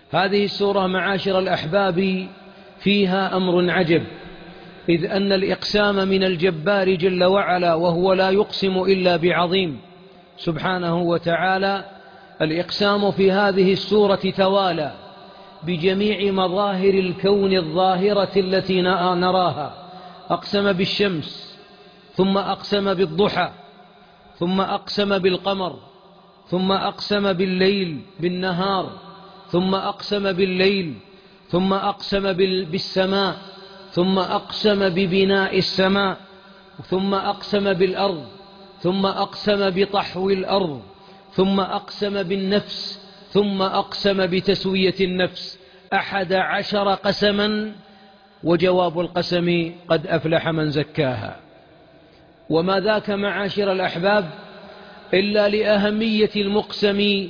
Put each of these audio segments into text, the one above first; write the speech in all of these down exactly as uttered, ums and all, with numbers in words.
هذه السورة معاشر الأحباب فيها أمر عجب، إذ أن الإقسام من الجبار جل وعلا، وهو لا يقسم إلا بعظيم سبحانه وتعالى. الإقسام في هذه السورة توالى بجميع مظاهر الكون الظاهرة التي نراها. أقسم بالشمس، ثم أقسم بالضحى، ثم أقسم بالقمر، ثم أقسم بالليل بالنهار، ثم أقسم بالليل، ثم أقسم بالسماء، ثم أقسم ببناء السماء، ثم أقسم بالأرض، ثم أقسم بطحو الأرض، ثم أقسم بالنفس، ثم أقسم بتسوية النفس. أحد عشر قسما، وجواب القسم قد أفلح من زكاها. وما ذاك معاشر الأحباب إلا لأهمية المقسم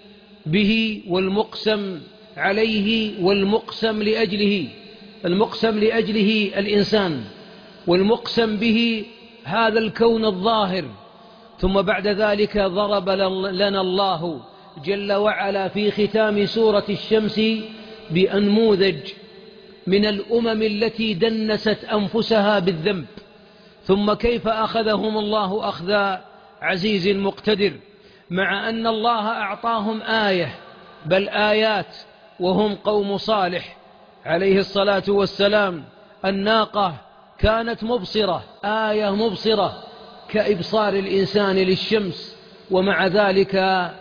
به والمقسم عليه والمقسم لأجله. المقسم لأجله الإنسان، والمقسم به هذا الكون الظاهر. ثم بعد ذلك ضرب لنا الله جل وعلا في ختام سورة الشمس بأنموذج من الأمم التي دنست أنفسها بالذنب، ثم كيف أخذهم الله أخذ عزيز مقتدر، مع أن الله أعطاهم آية بل آيات، وهم قوم صالح عليه الصلاة والسلام. الناقة كانت مبصرة، آية مبصرة كإبصار الإنسان للشمس، ومع ذلك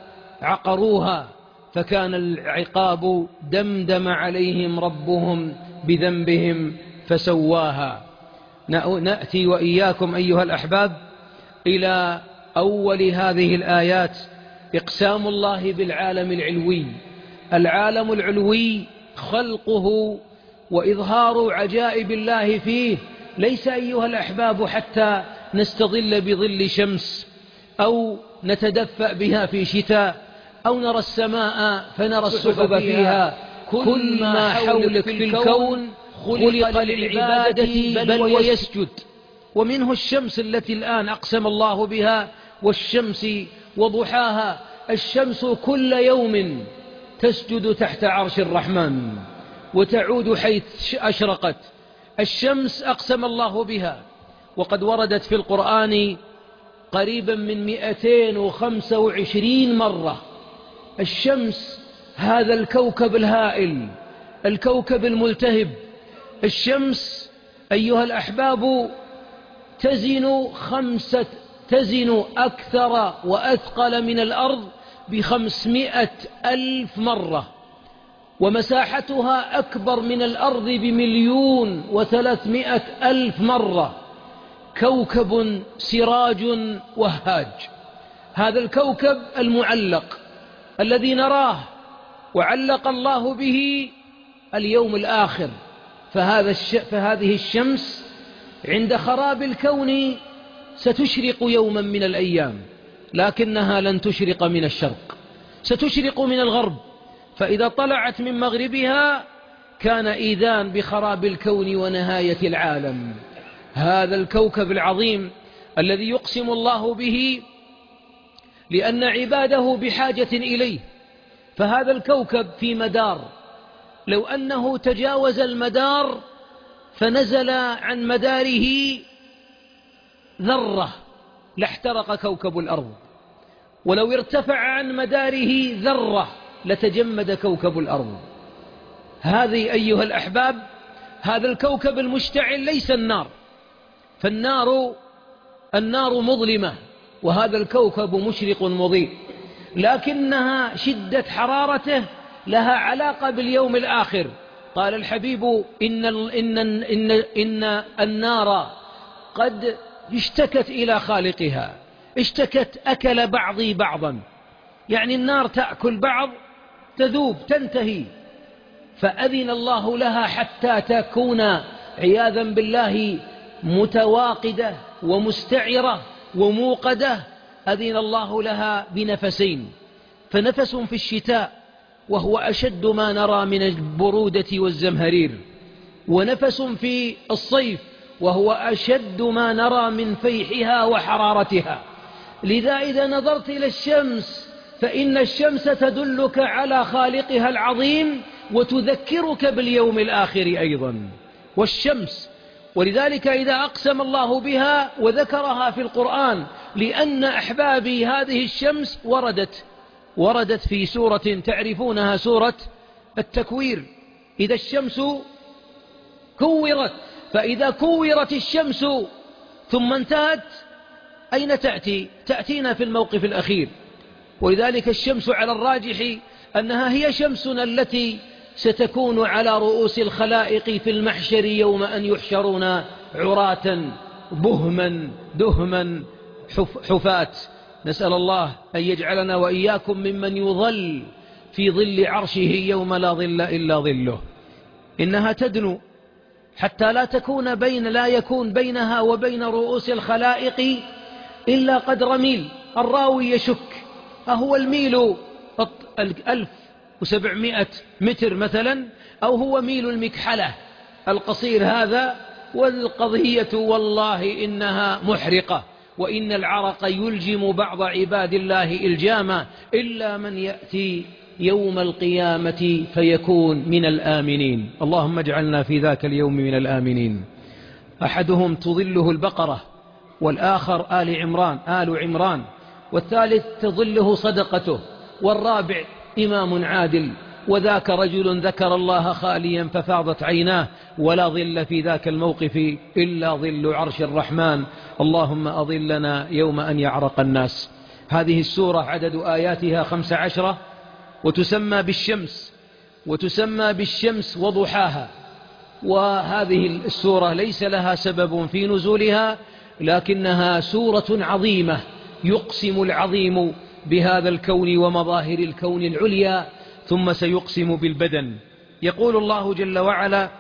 عقروها فكان العقاب دمدم عليهم ربهم بذنبهم فسواها. نأتي وإياكم أيها الأحباب إلى أول هذه الآيات، إقسام الله بالعالم العلوي. العالم العلوي خلقه وإظهار عجائب الله فيه ليس أيها الأحباب حتى نستظل بظل شمس، أو نتدفأ بها في شتاء، أو نرى السماء فنرى السحب فيها. كل ما حولك في الكون خلق للعبادة بل ويسجد. ومنه الشمس التي الآن أقسم الله بها، والشمس وضحاها. الشمس كل يوم تسجد تحت عرش الرحمن وتعود حيث أشرقت. الشمس أقسم الله بها، وقد وردت في القرآن قريبا من مئتين وخمسة وعشرين مرة. الشمس هذا الكوكب الهائل، الكوكب الملتهب. الشمس أيها الأحباب تزن خمسة تزن أكثر وأثقل من الأرض بخمسمائة ألف مرة، ومساحتها أكبر من الأرض بمليون وثلاثمائة ألف مرة. كوكب سراج وهاج، هذا الكوكب المعلق الذي نراه، وعلق الله به اليوم الآخر. فهذا الش... فهذه الشمس عند خراب الكون ستشرق يوما من الأيام، لكنها لن تشرق من الشرق، ستشرق من الغرب. فإذا طلعت من مغربها كان إيذان بخراب الكون ونهاية العالم. هذا الكوكب العظيم الذي يقسم الله به لأن عباده بحاجة إليه. فهذا الكوكب في مدار، لو أنه تجاوز المدار فنزل عن مداره ذرة لاحترق كوكب الأرض، ولو ارتفع عن مداره ذرة لتجمد كوكب الأرض. هذه أيها الأحباب هذا الكوكب المشتعل ليس النار، فالنار النار مظلمة، وهذا الكوكب مشرق مضيء، لكنها شدة حرارته لها علاقة باليوم الآخر. قال الحبيب إن, إن, إن, إن النار قد اشتكت إلى خالقها، اشتكت أكل بعضي بعضا، يعني النار تأكل بعض تذوب تنتهي. فأذن الله لها حتى تكون عياذا بالله متواقدة ومستعرة وموقدة. أذن الله لها بنفسين، فنفس في الشتاء وهو أشد ما نرى من البرودة والزمهرير، ونفس في الصيف وهو أشد ما نرى من فيحها وحرارتها. لذا إذا نظرت إلى الشمس فإن الشمس تدلك على خالقها العظيم وتذكرك باليوم الآخر أيضا. والشمس، ولذلك إذا أقسم الله بها وذكرها في القرآن، لأن أحبابي هذه الشمس وردت وردت في سورة تعرفونها، سورة التكوير، إذا الشمس كورت. فإذا كورت الشمس ثم انتهت أين تأتي؟ تأتينا في الموقف الأخير. ولذلك الشمس على الراجح أنها هي شمسنا التي ستكون على رؤوس الخلائق في المحشر يوم أن يحشرون عراة بهما دهما حفاة. نسأل الله أن يجعلنا وإياكم ممن يظل في ظل عرشه يوم لا ظل إلا ظله. إنها تدنو حتى لا تكون بين لا يكون بينها وبين رؤوس الخلائق إلا قدر ميل. الراوي يشك أهو الميل ألف وسبعمائة متر مثلا، أو هو ميل المكحلة القصير هذا؟ والقضية والله إنها محرقة، وإن العرق يلجم بعض عباد الله إلجاما، إلا من يأتي يوم القيامة فيكون من الآمنين. اللهم اجعلنا في ذاك اليوم من الآمنين. أحدهم تظله البقرة، والآخر آل عمران آل عمران، والثالث تظله صدقته، والرابع إمام عادل، وذاك رجل ذكر الله خاليا ففاضت عيناه، ولا ظل في ذاك الموقف إلا ظل عرش الرحمن. اللهم أظلنا يوم أن يعرق الناس. هذه السورة عدد آياتها خمس عشرة، وتسمى بالشمس، وتسمى بالشمس وضحاها. وهذه السورة ليس لها سبب في نزولها، لكنها سورة عظيمة يقسم العظيم بهذا الكون ومظاهر الكون العليا، ثم سيقسم بالبدن. يقول الله جل وعلا: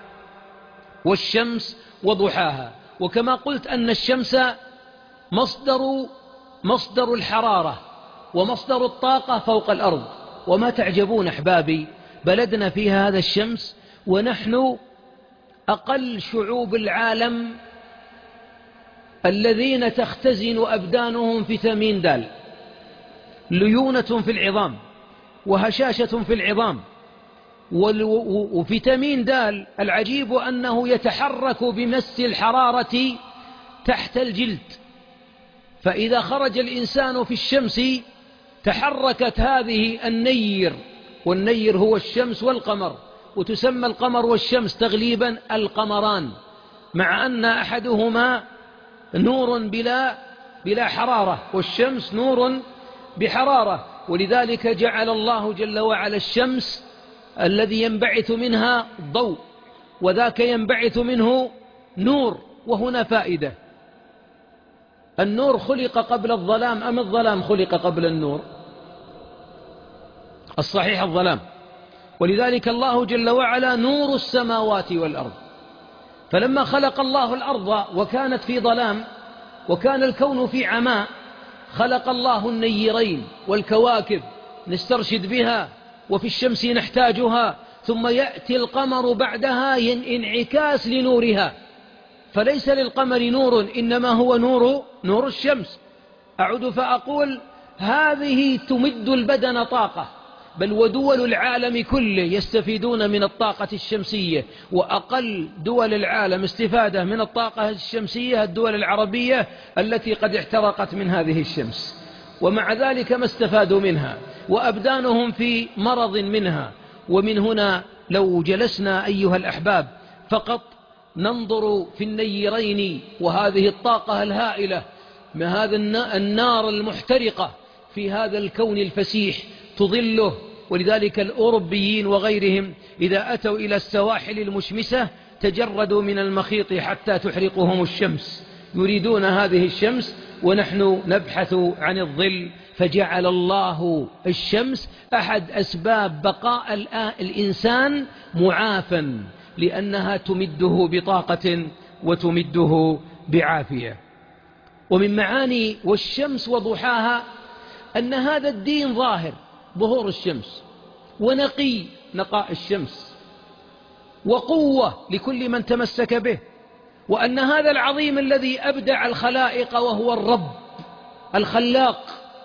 والشمس وضحاها. وكما قلت أن الشمس مصدر مصدر الحرارة ومصدر الطاقة فوق الأرض. وما تعجبون أحبابي، بلدنا فيها هذا الشمس، ونحن أقل شعوب العالم الذين تختزن أبدانهم فيتامين د، ليونة في العظام وهشاشة في العظام. وفيتامين د العجيب أنه يتحرك بمس الحرارة تحت الجلد، فإذا خرج الإنسان في الشمس تحركت هذه النير، والنير هو الشمس والقمر، وتسمى القمر والشمس تغليبا القمران، مع أن أحدهما نور بلا بلا حرارة، والشمس نور بحرارة. ولذلك جعل الله جل وعلا الشمس الذي ينبعث منها ضوء، وذاك ينبعث منه نور. وهنا فائدة: النور خلق قبل الظلام أم الظلام خلق قبل النور؟ الصحيح الظلام. ولذلك الله جل وعلا نور السماوات والأرض. فلما خلق الله الأرض وكانت في ظلام وكان الكون في عماء، خلق الله النيرين والكواكب نسترشد بها، وفي الشمس نحتاجها، ثم يأتي القمر بعدها انعكاس لنورها، فليس للقمر نور، إنما هو نور نور الشمس. أعود فأقول: هذه تمد البدن طاقة، بل ودول العالم كله يستفيدون من الطاقة الشمسية، وأقل دول العالم استفادة من الطاقة الشمسية الدول العربية التي قد احترقت من هذه الشمس، ومع ذلك ما استفادوا منها، وأبدانهم في مرض منها. ومن هنا لو جلسنا أيها الأحباب فقط ننظر في النيرين وهذه الطاقة الهائلة من هذا النار المحترقة في هذا الكون الفسيح تظله. ولذلك الأوروبيين وغيرهم إذا أتوا إلى السواحل المشمسة تجردوا من المخيط حتى تحرقهم الشمس، يريدون هذه الشمس، ونحن نبحث عن الظل. فجعل الله الشمس أحد أسباب بقاء الإنسان معافا، لأنها تمده بطاقة وتمده بعافية. ومن معاني والشمس وضحاها أن هذا الدين ظاهر ظهور الشمس، ونقي نقاء الشمس، وقوة لكل من تمسك به، وأن هذا العظيم الذي أبدع الخلائق وهو الرب الخلاق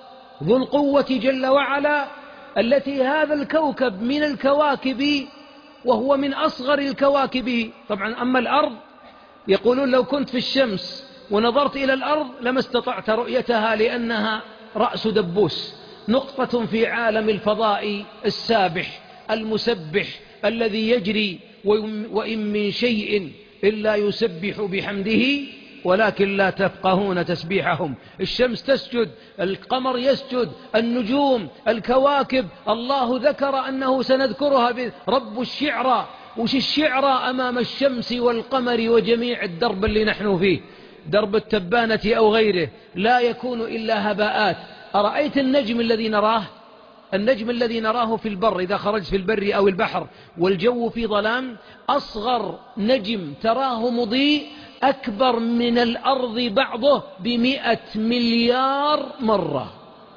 ذو القوة جل وعلا، التي هذا الكوكب من الكواكب وهو من أصغر الكواكب. طبعا أما الأرض يقولون لو كنت في الشمس ونظرت إلى الأرض لما استطعت رؤيتها، لأنها رأس دبوس، نقطة في عالم الفضاء السابح المسبح الذي يجري، وإن من شيء إلا يسبح بحمده ولكن لا تفقهون تسبيحهم. الشمس تسجد، القمر يسجد، النجوم، الكواكب، الله ذكر أنه سنذكرها. رب الشعرى، وش الشعرى أمام الشمس والقمر وجميع الدرب اللي نحن فيه، درب التبانة أو غيره، لا يكون إلا هباءات. أرأيت النجم الذي نراه؟ النجم الذي نراه في البر إذا خرجت في البر أو البحر والجو في ظلام، أصغر نجم تراه مضيء أكبر من الأرض بعضه بمئة مليار مرة.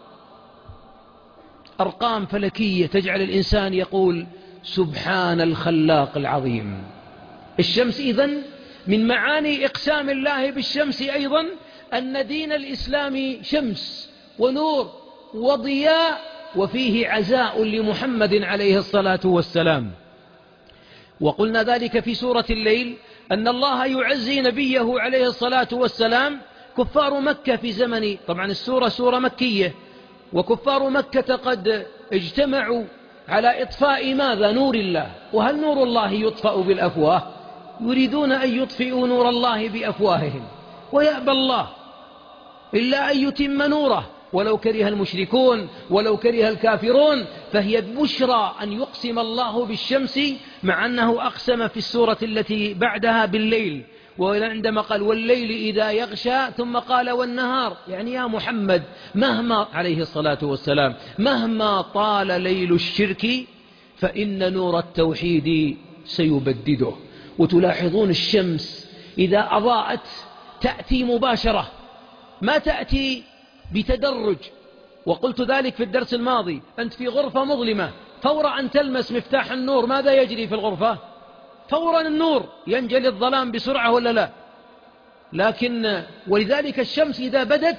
أرقام فلكية تجعل الإنسان يقول سبحان الخلاق العظيم. الشمس إذن من معاني إقسام الله بالشمس أيضا أن دين الإسلام شمس ونور وضياء، وفيه عزاء لمحمد عليه الصلاة والسلام. وقلنا ذلك في سورة الليل أن الله يعزي نبيه عليه الصلاة والسلام. كفار مكة في زمن، طبعا السورة سورة مكية، وكفار مكة قد اجتمعوا على إطفاء ماذا؟ نور الله. وهل نور الله يطفأ بالأفواه؟ يريدون أن يطفئوا نور الله بأفواههم، ويأبى الله إلا أن يتم نوره ولو كره المشركون ولو كره الكافرون. فهي بشرى أن يقسم الله بالشمس، مع أنه أقسم في السورة التي بعدها بالليل، وعندما قال والليل إذا يغشى ثم قال والنهار، يعني يا محمد مهما عليه الصلاة والسلام مهما طال ليل الشرك فإن نور التوحيد سيبدده. وتلاحظون الشمس إذا أضاءت تأتي مباشرة، ما تأتي بتدرج. وقلت ذلك في الدرس الماضي، أنت في غرفة مظلمة، فور أن تلمس مفتاح النور ماذا يجري في الغرفة؟ فورا النور ينجلي الظلام بسرعة ولا لا؟ لكن ولذلك الشمس إذا بدت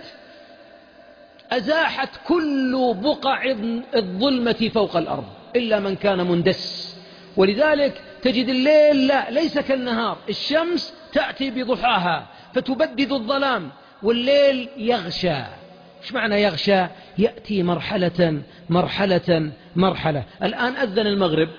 أزاحت كل بقع الظلمة فوق الأرض إلا من كان مندس. ولذلك تجد الليل لا ليس كالنهار، الشمس تأتي بضحاها فتبدد الظلام، والليل يغشى. ايش معنى يغشى؟ يأتي مرحلة مرحلة مرحلة. الآن أذن المغرب،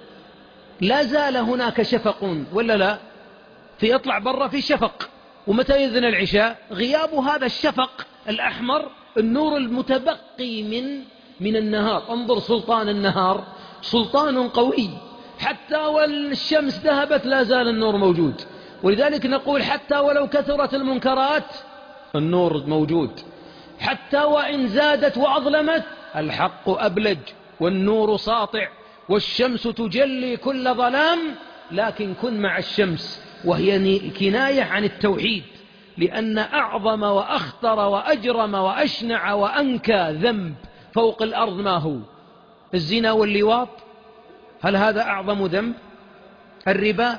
لا زال هناك شفق ولا لا؟ في يطلع برا في شفق. ومتى يذن العشاء؟ غياب هذا الشفق الأحمر النور المتبقي من من النهار. انظر سلطان النهار سلطان قوي، حتى والشمس ذهبت لا زال النور موجود. ولذلك نقول حتى ولو كثرت المنكرات النور موجود، حتى وإن زادت وأظلمت الحق أبلج والنور ساطع، والشمس تجلي كل ظلام. لكن كن مع الشمس، وهي كناية عن التوحيد، لأن أعظم وأخطر وأجرم وأشنع وأنكى ذنب فوق الأرض ما هو؟ الزنا واللواط. هل هذا أعظم ذنب؟ الربا.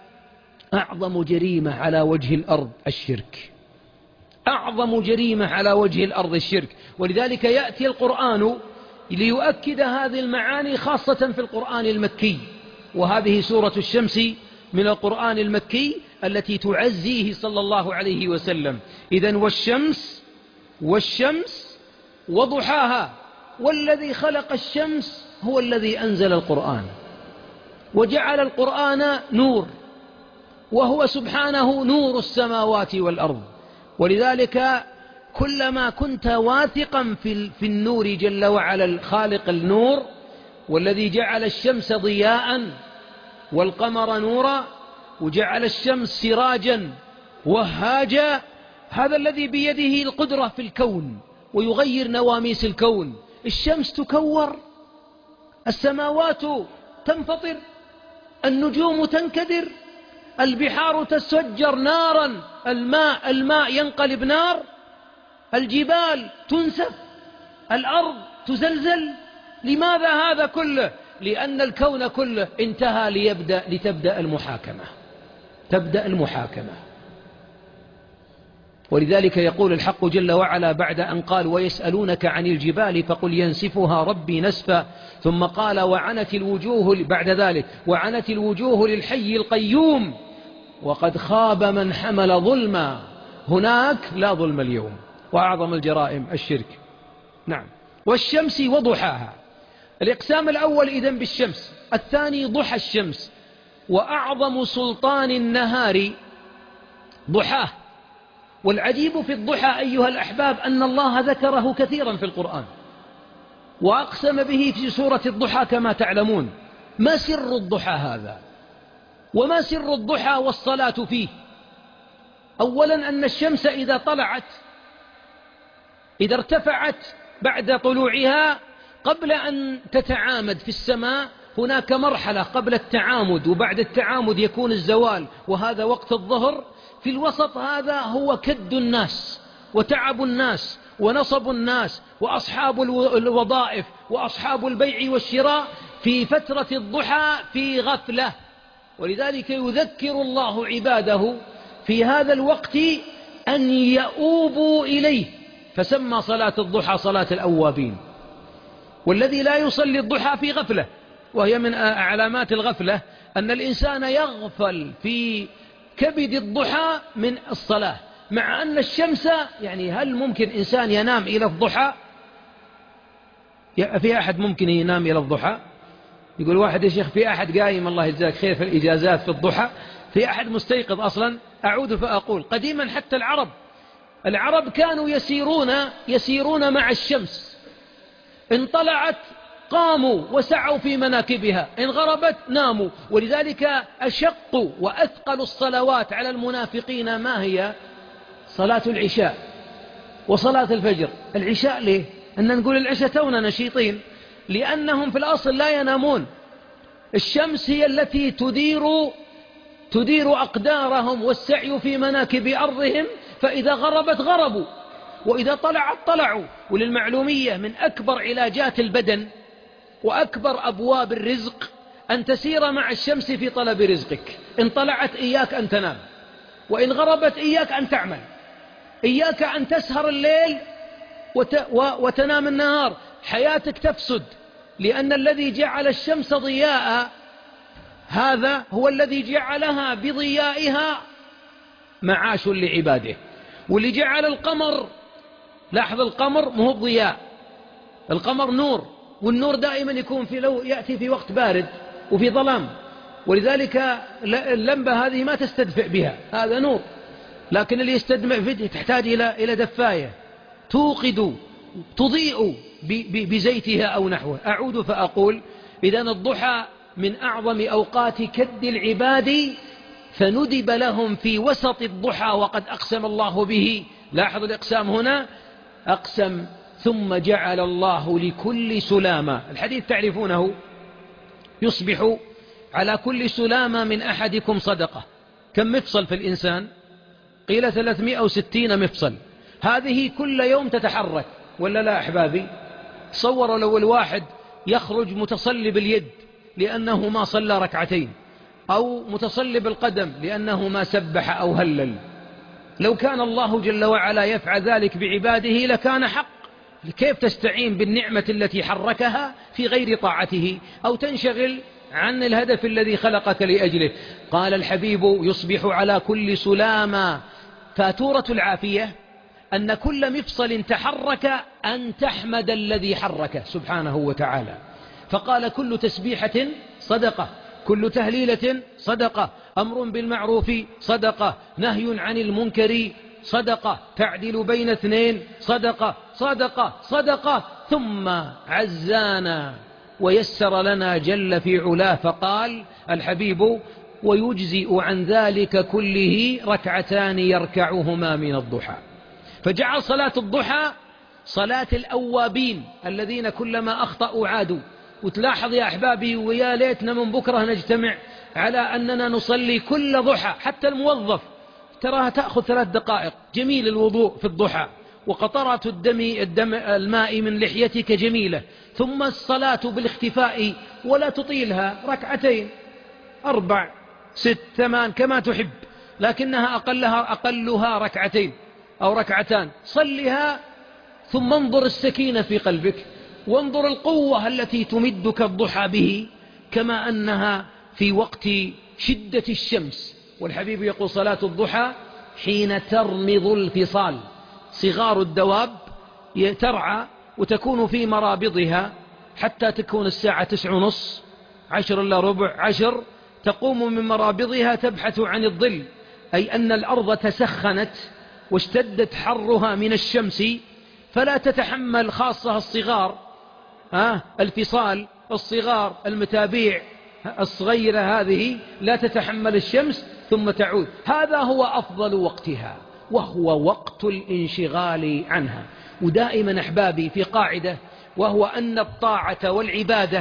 أعظم جريمة على وجه الأرض الشرك، أعظم جريمة على وجه الأرض الشرك. ولذلك يأتي القرآن ليؤكد هذه المعاني، خاصة في القرآن المكي، وهذه سورة الشمس من القرآن المكي التي تعزيه صلى الله عليه وسلم. إذن والشمس والشمس وضحاها، والذي خلق الشمس هو الذي أنزل القرآن وجعل القرآن نور، وهو سبحانه نور السماوات والأرض. ولذلك كلما كنت واثقا في في النور جل وعلا الخالق النور، والذي جعل الشمس ضياء والقمر نورا وجعل الشمس سراجا وهاجا، هذا الذي بيده القدرة في الكون ويغير نواميس الكون. الشمس تكور، السماوات تنفطر، النجوم تنكدر، البحار تسجر نارا، الماء الماء ينقلب نار، الجبال تنسف، الأرض تزلزل. لماذا هذا كله؟ لأن الكون كله انتهى ليبدأ لتبدأ المحاكمة، تبدأ المحاكمة. ولذلك يقول الحق جل وعلا بعد أن قال ويسألونك عن الجبال فقل ينسفها ربي نسفا، ثم قال وعنت الوجوه بعد ذلك وعنت الوجوه للحي القيوم وقد خاب من حمل ظلما. هناك لا ظلم اليوم، وأعظم الجرائم الشرك. نعم. والشمس وضحاها. الإقسام الأول إذن بالشمس، الثاني ضحى الشمس. وأعظم سلطان النهار ضحاه. والعجيب في الضحى أيها الأحباب أن الله ذكره كثيرا في القرآن، وأقسم به في سورة الضحى كما تعلمون. ما سر الضحى هذا؟ وما سر الضحى والصلاة فيه؟ أولا أن الشمس إذا طلعت، إذا ارتفعت بعد طلوعها قبل أن تتعامد في السماء، هناك مرحلة قبل التعامد، وبعد التعامد يكون الزوال، وهذا وقت الظهر. في الوسط هذا هو كد الناس وتعب الناس ونصب الناس وأصحاب الوظائف وأصحاب البيع والشراء في فترة الضحى في غفلة. ولذلك يذكر الله عباده في هذا الوقت أن يؤوبوا إليه، فسمى صلاة الضحى صلاة الأوابين. والذي لا يصلي الضحى في غفلة، وهي من علامات الغفلة أن الإنسان يغفل في كبد الضحى من الصلاة، مع أن الشمس، يعني هل ممكن إنسان ينام إلى الضحى؟ في أحد ممكن ينام إلى الضحى؟ يقول واحد يا شيخ في أحد قايم الله يجزاك خير في الإجازات في الضحى؟ في أحد مستيقظ أصلا؟ أعود فأقول قديما حتى العرب العرب كانوا يسيرون يسيرون مع الشمس، إن طلعت قاموا وسعوا في مناكبها، إن غربت ناموا. ولذلك أشق وأثقل الصلوات على المنافقين ما هي؟ صلاة العشاء وصلاة الفجر. العشاء ليه؟ أن نقول العشاء تونا نشيطين، لأنهم في الأصل لا ينامون. الشمس هي التي تدير تدير أقدارهم والسعي في مناكب أرضهم، فإذا غربت غربوا وإذا طلعت طلعوا. وللمعلومية من أكبر علاجات البدن وأكبر أبواب الرزق أن تسير مع الشمس في طلب رزقك. إن طلعت إياك أن تنام، وإن غربت إياك أن تعمل، إياك أن تسهر الليل وت... و... وتنام النهار، حياتك تفسد. لأن الذي جعل الشمس ضياء هذا هو الذي جعلها بضيائها معاش لعباده. واللي جعل القمر، لاحظ القمر مو ضياء، القمر نور، والنور دائما يكون في لو يأتي في وقت بارد وفي ظلام، ولذلك اللمبة هذه ما تستدفئ بها، هذا نور. لكن اللي يستدفئ فيه تحتاج إلى إلى دفاية توقد تضيء بزيتها أو نحوه. أعود فأقول إذن الضحى من أعظم أوقات كد العباد، فندب لهم في وسط الضحى وقد أقسم الله به. لاحظ الإقسام هنا، أقسم ثم جعل الله لكل سلامة، الحديث تعرفونه، يصبح على كل سلامة من أحدكم صدقة. كم مفصل في الإنسان؟ قيل ثلاثمائة وستين مفصل. هذه كل يوم تتحرك ولا لا أحبابي؟ تصوروا لو الواحد يخرج متصلي باليد لأنه ما صلى ركعتين، أو متصلي بالقدم لأنه ما سبح أو هلل. لو كان الله جل وعلا يفعل ذلك بعباده لكان حق. كيف تستعين بالنعمة التي حركها في غير طاعته، أو تنشغل عن الهدف الذي خلقك لأجله؟ قال الحبيب يصبح على كل سلامة. فاتورة العافية أن كل مفصل تحرك أن تحمد الذي حركه سبحانه وتعالى. فقال كل تسبيحة صدقة، كل تهليلة صدقة، أمر بالمعروف صدقة، نهي عن المنكر صدقة، تعدل بين اثنين صدقة صدقة صدقة. ثم عزانا ويسر لنا جل في علاه، فقال الحبيب ويجزئ عن ذلك كله ركعتان يركعهما من الضحى. فجعل صلاة الضحى صلاة الأوابين الذين كلما أخطأوا عادوا. وتلاحظ يا أحبابي، ويا ليتنا من بكرة نجتمع على أننا نصلي كل ضحى. حتى الموظف تراها تأخذ ثلاث دقائق، جميل الوضوء في الضحى، وقطرات الدم, الدم الماء من لحيتك جميلة، ثم الصلاة بالاختفاء ولا تطيلها، ركعتين أربع ست ثمان كما تحب، لكنها أقلها, أقلها ركعتين. أو ركعتان صلها، ثم انظر السكينة في قلبك، وانظر القوة التي تمدك الضحى به، كما أنها في وقت شدة الشمس. والحبيب يقول صلاة الضحى حين ترمض الفصال، صغار الدواب ترعى وتكون في مرابضها حتى تكون الساعة تسع ونص، عشر إلا ربع، عشر، تقوم من مرابضها تبحث عن الظل، أي أن الأرض تسخنت واشتدت حرها من الشمس، فلا تتحمل، خاصة الصغار، آه الفصال الصغار المتابيع الصغيرة هذه لا تتحمل الشمس ثم تعود. هذا هو أفضل وقتها، وهو وقت الانشغال عنها. ودائما أحبابي في قاعدة، وهو أن الطاعة والعبادة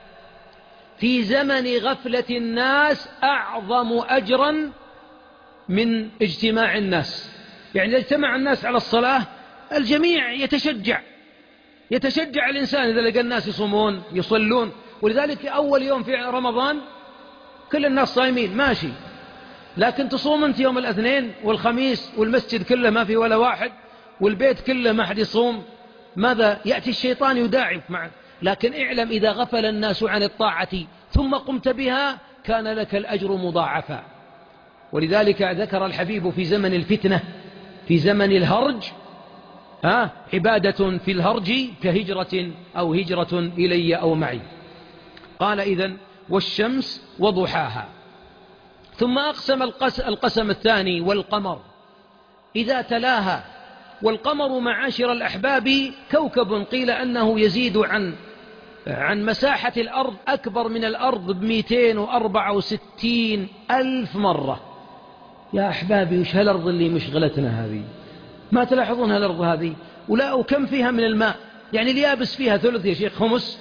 في زمن غفلة الناس أعظم أجرا من اجتماع الناس. يعني إذا اجتمع الناس على الصلاة الجميع يتشجع، يتشجع الإنسان إذا لقى الناس يصومون يصلون. ولذلك أول يوم في رمضان كل الناس صايمين ماشي، لكن تصوم أنت يوم الاثنين والخميس والمسجد كله ما في ولا واحد، والبيت كله ما حد يصوم، ماذا؟ يأتي الشيطان يداعب معك. لكن اعلم إذا غفل الناس عن الطاعة ثم قمت بها كان لك الأجر مضاعفا. ولذلك ذكر الحبيب في زمن الفتنة، في زمن الهرج، ها عبادة في الهرج كهجرة أو هجرة إلي أو معي. قال إذن والشمس وضحاها. ثم أقسم القسم الثاني والقمر إذا تلاها. والقمر معاشر الأحباب كوكب قيل أنه يزيد عن عن مساحة الأرض أكبر من الأرض بمئتين وأربعة وستين ألف مرة. يا أحبابي وش هالأرض اللي مشغلتنا هذه؟ ما تلاحظون هالأرض هذه؟ ولا وكم فيها من الماء؟ يعني اليابس فيها ثلث يا شيخ، خمس،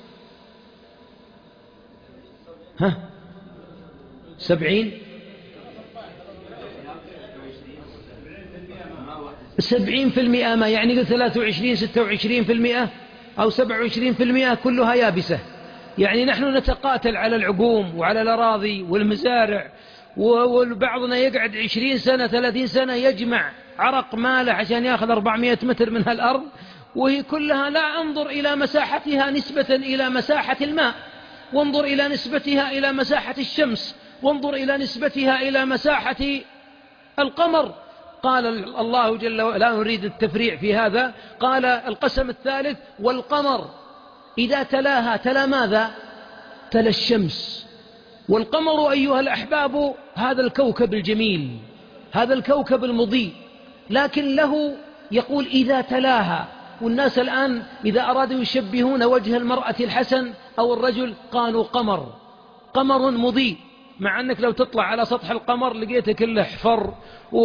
ها سبعين سبعين في المئة ما يعني ثلاثة وعشرين ستة وعشرين في المئة أو سبعة وعشرين في المئة كلها يابسة. يعني نحن نتقاتل على العقوم وعلى الأراضي والمزارع، وبعضنا يقعد عشرين سنة ثلاثين سنة يجمع عرق ماله عشان يأخذ أربعمائة متر من هالأرض، وهي كلها لا انظر إلى مساحتها نسبة إلى مساحة الماء، وانظر إلى نسبتها إلى مساحة الشمس، وانظر إلى نسبتها إلى مساحة القمر. قال الله جل وعلا، لا نريد التفريع في هذا، قال القسم الثالث والقمر إذا تلاها. تلا ماذا؟ تلا الشمس. والقمر أيها الأحباب هذا الكوكب الجميل، هذا الكوكب المضيء، لكن له يقول إذا تلاها. والناس الآن إذا أرادوا يشبهون وجه المرأة الحسن أو الرجل قالوا قمر، قمر مضيء، مع أنك لو تطلع على سطح القمر لقيته كله حفر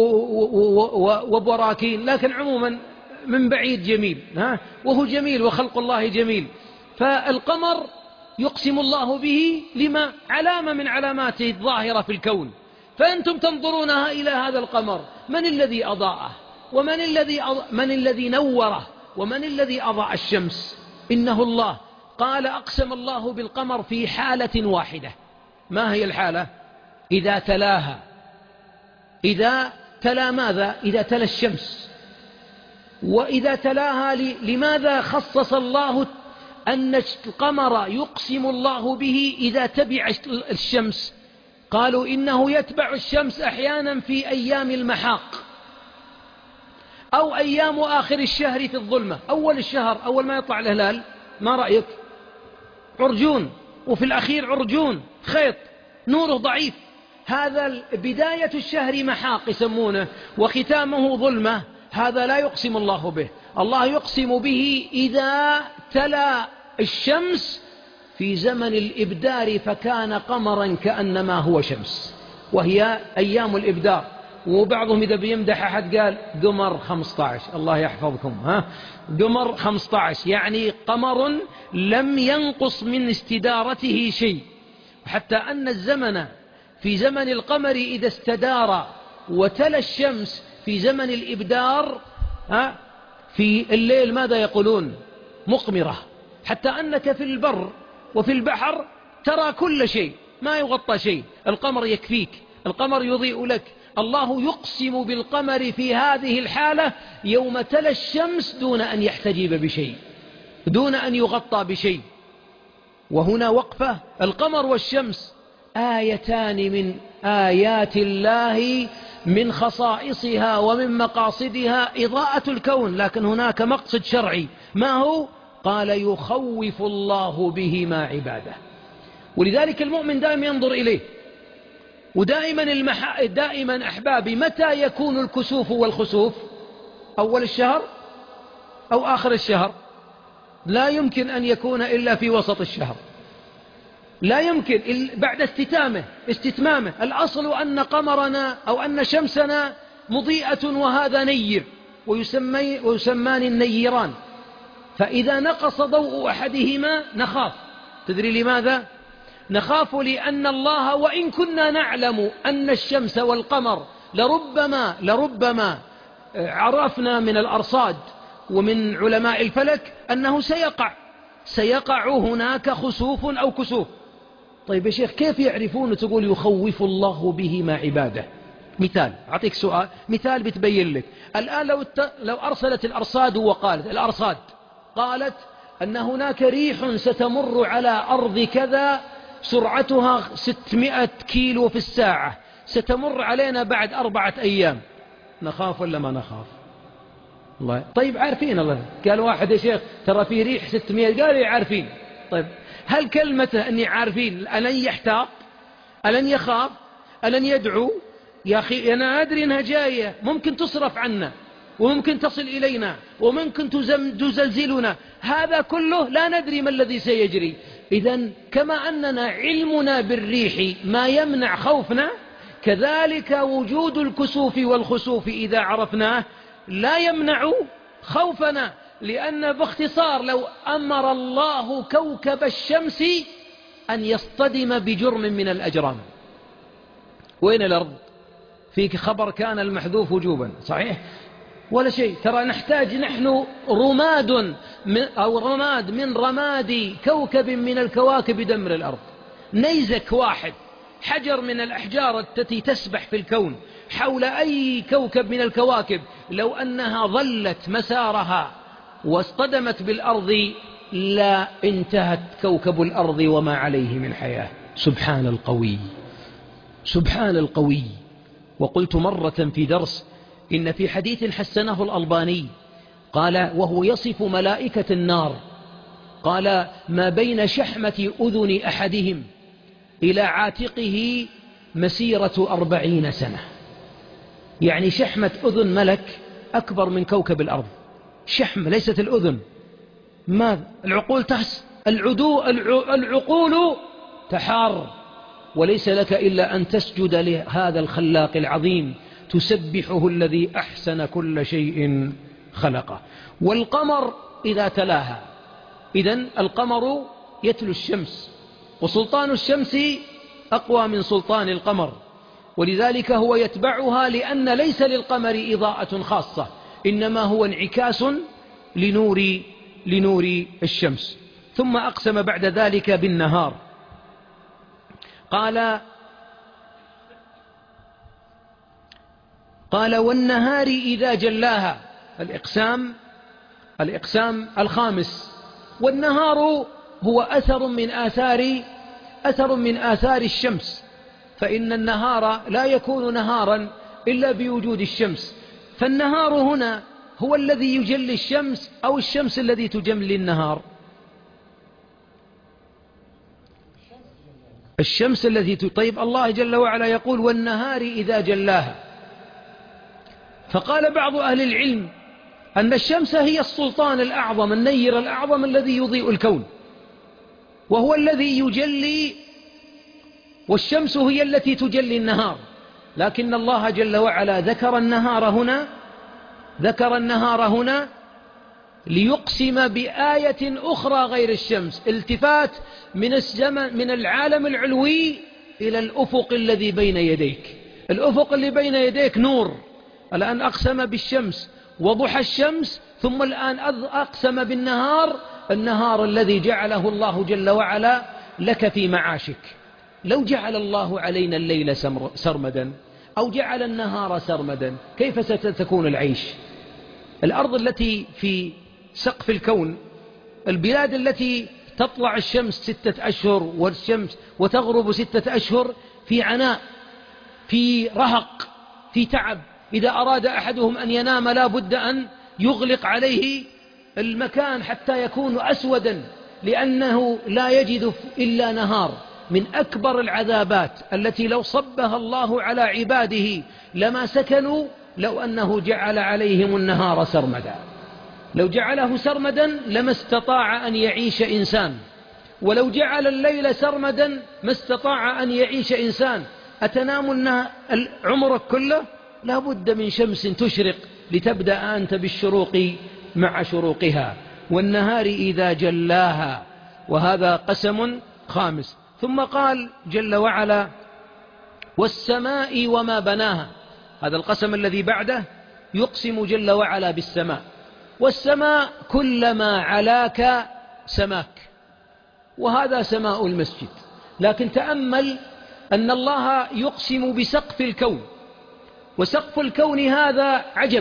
وبراكين، لكن عموما من بعيد جميل، ها وهو جميل وخلق الله جميل. فالقمر يقسم الله به لما؟ علامة من علاماته الظاهرة في الكون. فأنتم تنظرونها إلى هذا القمر، من الذي أضاءه؟ ومن الذي أض... من الذي نوره؟ ومن الذي أضاء الشمس؟ إنه الله. قال أقسم الله بالقمر في حالة واحدة. ما هي الحالة؟ إذا تلاها. إذا تلا ماذا؟ إذا تلا الشمس. وإذا تلاها ل... لماذا خصص الله أن القمر يقسم الله به إذا تبع الشمس؟ قالوا إنه يتبع الشمس أحيانا في أيام المحاق أو أيام آخر الشهر في الظلمة. أول الشهر أول ما يطلع الهلال ما رأيك؟ عرجون، وفي الأخير عرجون خيط نوره ضعيف. هذا بداية الشهر محاق يسمونه، وختامه ظلمة. هذا لا يقسم الله به. الله يقسم به إذا تلا الشمس في زمن الإبدار، فكان قمرا كأنما هو شمس، وهي أيام الإبدار. وبعضهم إذا بيمدح أحد قال قمر خمسة عشر، الله يحفظكم، ها قمر خمسة عشر يعني قمر لم ينقص من استدارته شيء. حتى أن الزمن في زمن القمر إذا استدار وتلا الشمس في زمن الإبدار، ها في الليل ماذا يقولون؟ مقمرة. حتى أنك في البر وفي البحر ترى كل شيء، ما يغطى شيء. القمر يكفيك، القمر يضيء لك، الله يقسم بالقمر في هذه الحالة يوم تلا الشمس دون أن يحتجب بشيء، دون أن يغطى بشيء. وهنا وقفة. القمر والشمس آيتان من آيات الله، من خصائصها ومن مقاصدها إضاءة الكون، لكن هناك مقصد شرعي. ما هو؟ قال يخوف الله بهما عباده. ولذلك المؤمن دائما ينظر إليه. ودائما المح... دائما أحبابي، متى يكون الكسوف والخسوف؟ أول الشهر أو آخر الشهر؟ لا يمكن أن يكون إلا في وسط الشهر، لا يمكن بعد استتامه استتمامه. الأصل أن قمرنا أو أن شمسنا مضيئة وهذا نير، ويسمي ويسمان النيران. فإذا نقص ضوء أحدهما نخاف. تدري لماذا؟ نخاف لأن الله، وإن كنا نعلم أن الشمس والقمر لربما لربما عرفنا من الأرصاد ومن علماء الفلك أنه سيقع سيقع هناك خسوف أو كسوف. طيب يا شيخ، كيف يعرفون تقول يخوف الله به ما عباده؟ مثال، أعطيك سؤال، مثال بتبين لك. الآن لو, الت... لو أرسلت الأرصاد وقالت الأرصاد قالت أن هناك ريح ستمر على أرض كذا سرعتها ستمائة كيلو في الساعة، ستمر علينا بعد أربعة أيام، نخاف ولا ما نخاف؟ الله. طيب عارفين الله، قال واحد يا شيخ ترى في ريح ستمائة، قال عارفين. طيب هل كلمته أني عارفين ألن يحتاط؟ ألن يخاف؟ ألن يدعو؟ يا أخي أنا أدري أنها جاية، ممكن تصرف عنا وممكن تصل إلينا وممكن تزلزلنا، هذا كله لا ندري ما الذي سيجري. إذن كما أننا علمنا بالريح ما يمنع خوفنا، كذلك وجود الكسوف والخسوف إذا عرفناه لا يمنع خوفنا. لأن باختصار لو أمر الله كوكب الشمس أن يصطدم بجرم من الأجرام، وين الأرض؟ فيك خبر كان المحذوف وجوبا، صحيح؟ ولا شيء. ترى نحتاج نحن رماد من أو رماد من رماد كوكب من الكواكب دمر الأرض، نيزك واحد، حجر من الأحجار التي تسبح في الكون حول أي كوكب من الكواكب، لو أنها ظلت مسارها واصطدمت بالأرض لا انتهت كوكب الأرض وما عليه من حياة. سبحان القوي، سبحان القوي. وقلت مرة في درس إن في حديث حسنه الألباني قال وهو يصف ملائكة النار، قال ما بين شحمة أذن أحدهم إلى عاتقه مسيرة أربعين سنة. يعني شحمة أذن ملك أكبر من كوكب الأرض، شحمة ليست الأذن. ما العقول تحس العدو العقول تحار، وليس لك إلا أن تسجد لهذا الخلاق العظيم، تسبحه الذي أحسن كل شيء خلقه. والقمر إذا تلاها، إذن القمر يتلو الشمس، وسلطان الشمس أقوى من سلطان القمر، ولذلك هو يتبعها، لأن ليس للقمر إضاءة خاصة، إنما هو انعكاس لنور لنور الشمس. ثم أقسم بعد ذلك بالنهار، قال قال والنهار إذا جلاها، الإقسام الإقسام الخامس. والنهار هو أثر من آثار أثر من آثار الشمس، فإن النهار لا يكون نهارا إلا بوجود الشمس. فالنهار هنا هو الذي يجلي الشمس أو الشمس الذي تجلي النهار؟ الشمس التي ت... طيب الله جل وعلا يقول والنهار إذا جلاها، فقال بعض أهل العلم أن الشمس هي السلطان الأعظم، النير الأعظم الذي يضيء الكون، وهو الذي يجلي، والشمس هي التي تجلي النهار. لكن الله جل وعلا ذكر النهار هنا ذكر النهار هنا ليقسم بآية أخرى غير الشمس، التفات من الزمن من العالم العلوي إلى الأفق الذي بين يديك. الأفق اللي بين يديك نور، الآن أقسم بالشمس وضحى الشمس، ثم الآن أقسم بالنهار، النهار الذي جعله الله جل وعلا لك في معاشك. لو جعل الله علينا الليل سرمدا أو جعل النهار سرمدا، كيف ستكون العيش؟ الأرض التي في سقف الكون، البلاد التي تطلع الشمس ستة أشهر والشمس وتغرب ستة أشهر في عناء، في رهق، في تعب. إذا أراد أحدهم أن ينام لا بد أن يغلق عليه المكان حتى يكون أسودا، لأنه لا يجد إلا نهار. من أكبر العذابات التي لو صبها الله على عباده لما سكنوا لو أنه جعل عليهم النهار سرمدا. لو جعله سرمدا لما استطاع أن يعيش إنسان، ولو جعل الليل سرمدا ما استطاع أن يعيش إنسان. أتنام عمرك كله؟ لا بد من شمس تشرق لتبدأ أنت بالشروق مع شروقها، والنهار إذا جلاها. وهذا قسم خامس. ثم قال جل وعلا والسماء وما بناها. هذا القسم الذي بعده يقسم جل وعلا بالسماء. والسماء كلما علاك سماك، وهذا سماء المسجد. لكن تأمل أن الله يقسم بسقف الكون، وسقف الكون هذا عجب.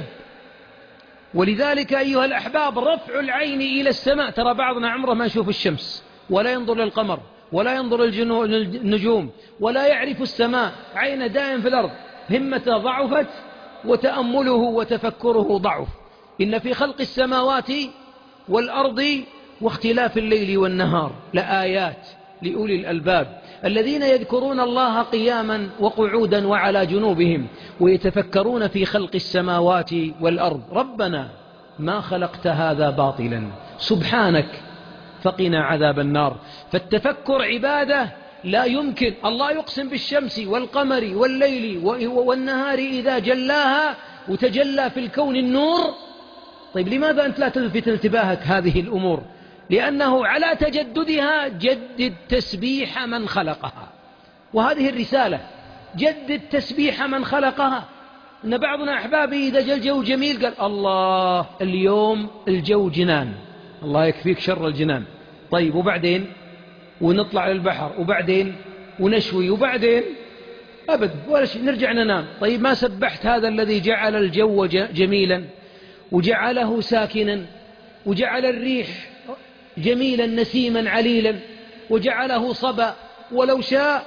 ولذلك أيها الأحباب رفع العين إلى السماء، ترى بعضنا عمره ما يشوف الشمس ولا ينظر للقمر ولا ينظر للنجوم ولا يعرف السماء، عينه دائم في الأرض، همته ضعفت وتأمله وتفكره ضعف. إن في خلق السماوات والأرض واختلاف الليل والنهار لآيات لأولي الألباب الذين يذكرون الله قياما وقعودا وعلى جنوبهم ويتفكرون في خلق السماوات والأرض. ربنا ما خلقت هذا باطلا سبحانك فقنا عذاب النار. فالتفكر عبادة لا يمكن. الله يقسم بالشمس والقمر والليل والنهار إذا جلاها، وتجلى في الكون النور. طيب لماذا أنت لا تلفت انتباهك هذه الأمور؟ لأنه على تجددها جدد تسبيح من خلقها، وهذه الرسالة، جدد تسبيح من خلقها. إن بعضنا أحبابي إذا جاء الجو جميل قال الله اليوم الجو جنان، الله يكفيك شر الجنان. طيب وبعدين؟ ونطلع للبحر، وبعدين؟ ونشوي، وبعدين؟ أبد ولا شيء، نرجع ننام. طيب ما سبحت هذا الذي جعل الجو جميلا وجعله ساكنا وجعل الريح جميلا نسيما عليلا وجعله صبا، ولو شاء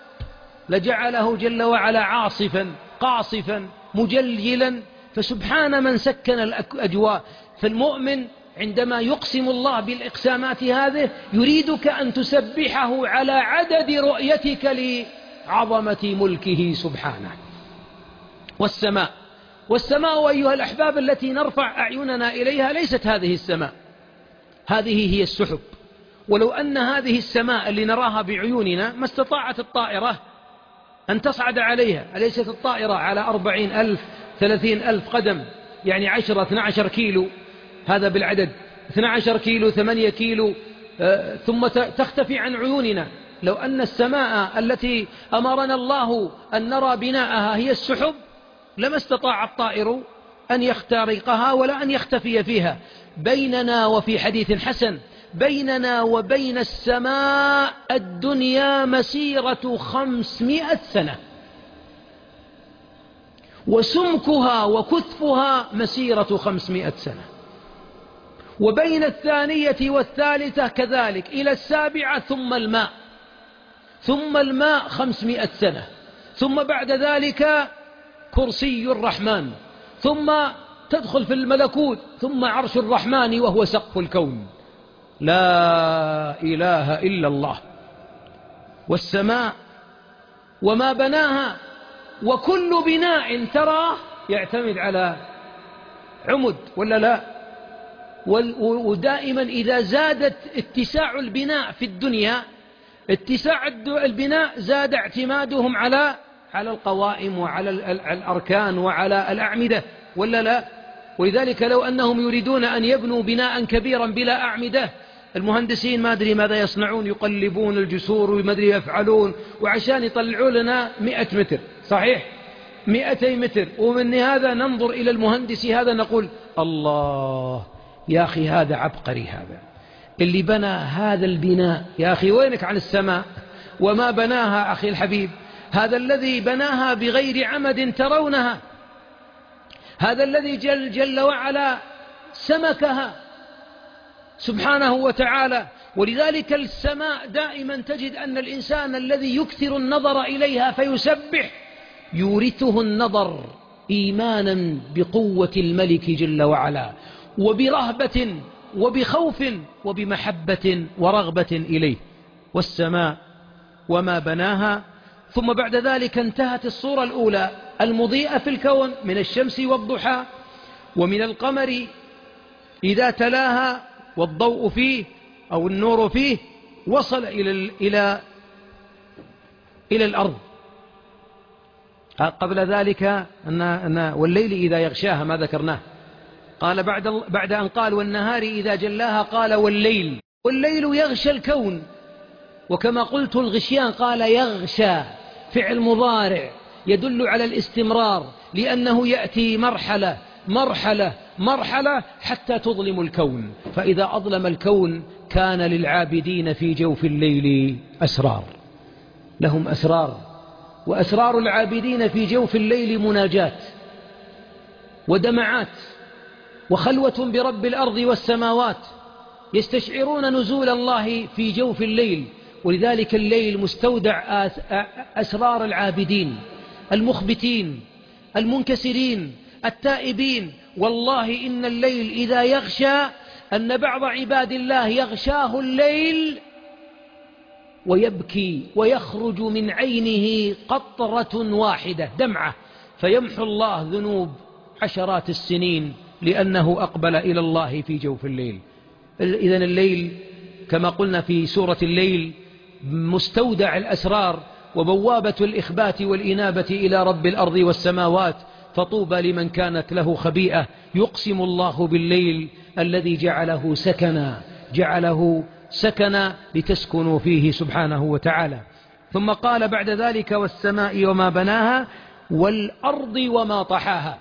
لجعله جل وعلا عاصفا قاصفا مجلجلا. فسبحان من سكن الأجواء. فالمؤمن عندما يقسم الله بالإقسامات هذه يريدك أن تسبحه على عدد رؤيتك لعظمة ملكه سبحانه. والسماء، والسماء أيها الأحباب التي نرفع أعيننا إليها ليست هذه السماء، هذه هي السحب. ولو أن هذه السماء اللي نراها بعيوننا ما استطاعت الطائرة أن تصعد عليها. أليست الطائرة على أربعين ألف ثلاثين ألف قدم، يعني عشرة اثنى عشر كيلو، هذا بالعدد اثنى عشر كيلو ثمانية كيلو، آه ثم تختفي عن عيوننا. لو أن السماء التي أمرنا الله أن نرى بناءها هي السحب لما استطاع الطائر أن يخترقها ولا أن يختفي فيها. بيننا، وفي حديث حسن، بيننا وبين السماء الدنيا مسيرة خمسمائة سنة، وسمكها وكثفها مسيرة خمسمائة سنة، وبين الثانية والثالثة كذلك إلى السابعة، ثم الماء، ثم الماء خمسمائة سنة، ثم بعد ذلك كرسي الرحمن، ثم تدخل في الملكوت، ثم عرش الرحمن وهو سقف الكون. لا إله إلا الله. والسماء وما بناها. وكل بناء تراه يعتمد على عمد ولا لا؟ ودائما إذا زادت اتساع البناء في الدنيا، اتساع البناء زاد اعتمادهم على على القوائم وعلى الأركان وعلى الأعمدة ولا لا؟ ولذلك لو أنهم يريدون أن يبنوا بناء كبيرا بلا أعمدة، المهندسين ما أدري ماذا يصنعون، يقلبون الجسور وما أدري يفعلون، وعشان يطلعوا لنا مئة متر، صحيح مئتي متر، ومن هذا ننظر إلى المهندس هذا نقول الله يا أخي هذا عبقري، هذا اللي بنى هذا البناء، يا أخي وينك عن السماء وما بناها أخي الحبيب؟ هذا الذي بناها بغير عمد ترونها، هذا الذي جل, جل وعلا سمكها سبحانه وتعالى. ولذلك السماء دائما تجد أن الإنسان الذي يكثر النظر إليها فيسبح يورثه النظر إيمانا بقوة الملك جل وعلا، وبرهبة وبخوف وبمحبة ورغبة إليه. والسماء وما بناها. ثم بعد ذلك انتهت الصورة الأولى المضيئة في الكون من الشمس والضحى ومن القمر إذا تلاها والضوء فيه أو النور فيه، وصل إلى إلى إلى الأرض. قبل ذلك أن أن والليل إذا يغشاها ما ذكرناه، قال بعد بعد أن قال والنهار إذا جلاها قال والليل. والليل يغشى الكون، وكما قلت الغشيان قال يغشى فعل مضارع يدل على الاستمرار، لأنه يأتي مرحلة مرحلة مرحلة حتى تظلم الكون. فإذا أظلم الكون كان للعابدين في جوف الليل أسرار، لهم أسرار. وأسرار العابدين في جوف الليل مناجات ودمعات وخلوة برب الأرض والسماوات، يستشعرون نزول الله في جوف الليل. ولذلك الليل مستودع أسرار العابدين المخبتين المنكسرين التائبين. والله إن الليل إذا يغشى، أن بعض عباد الله يغشاه الليل ويبكي ويخرج من عينه قطرة واحدة دمعة، فيمحو الله ذنوب عشرات السنين لأنه أقبل إلى الله في جوف الليل. إذن الليل كما قلنا في سورة الليل مستودع الأسرار وبوابة الإخبات والإنابة إلى رب الأرض والسماوات. فطوبى لمن كانت له خبيئة. يقسم الله بالليل الذي جعله سكنا جعله سكنا لتسكنوا فيه سبحانه وتعالى. ثم قال بعد ذلك والسماء وما بناها والأرض وما طحاها.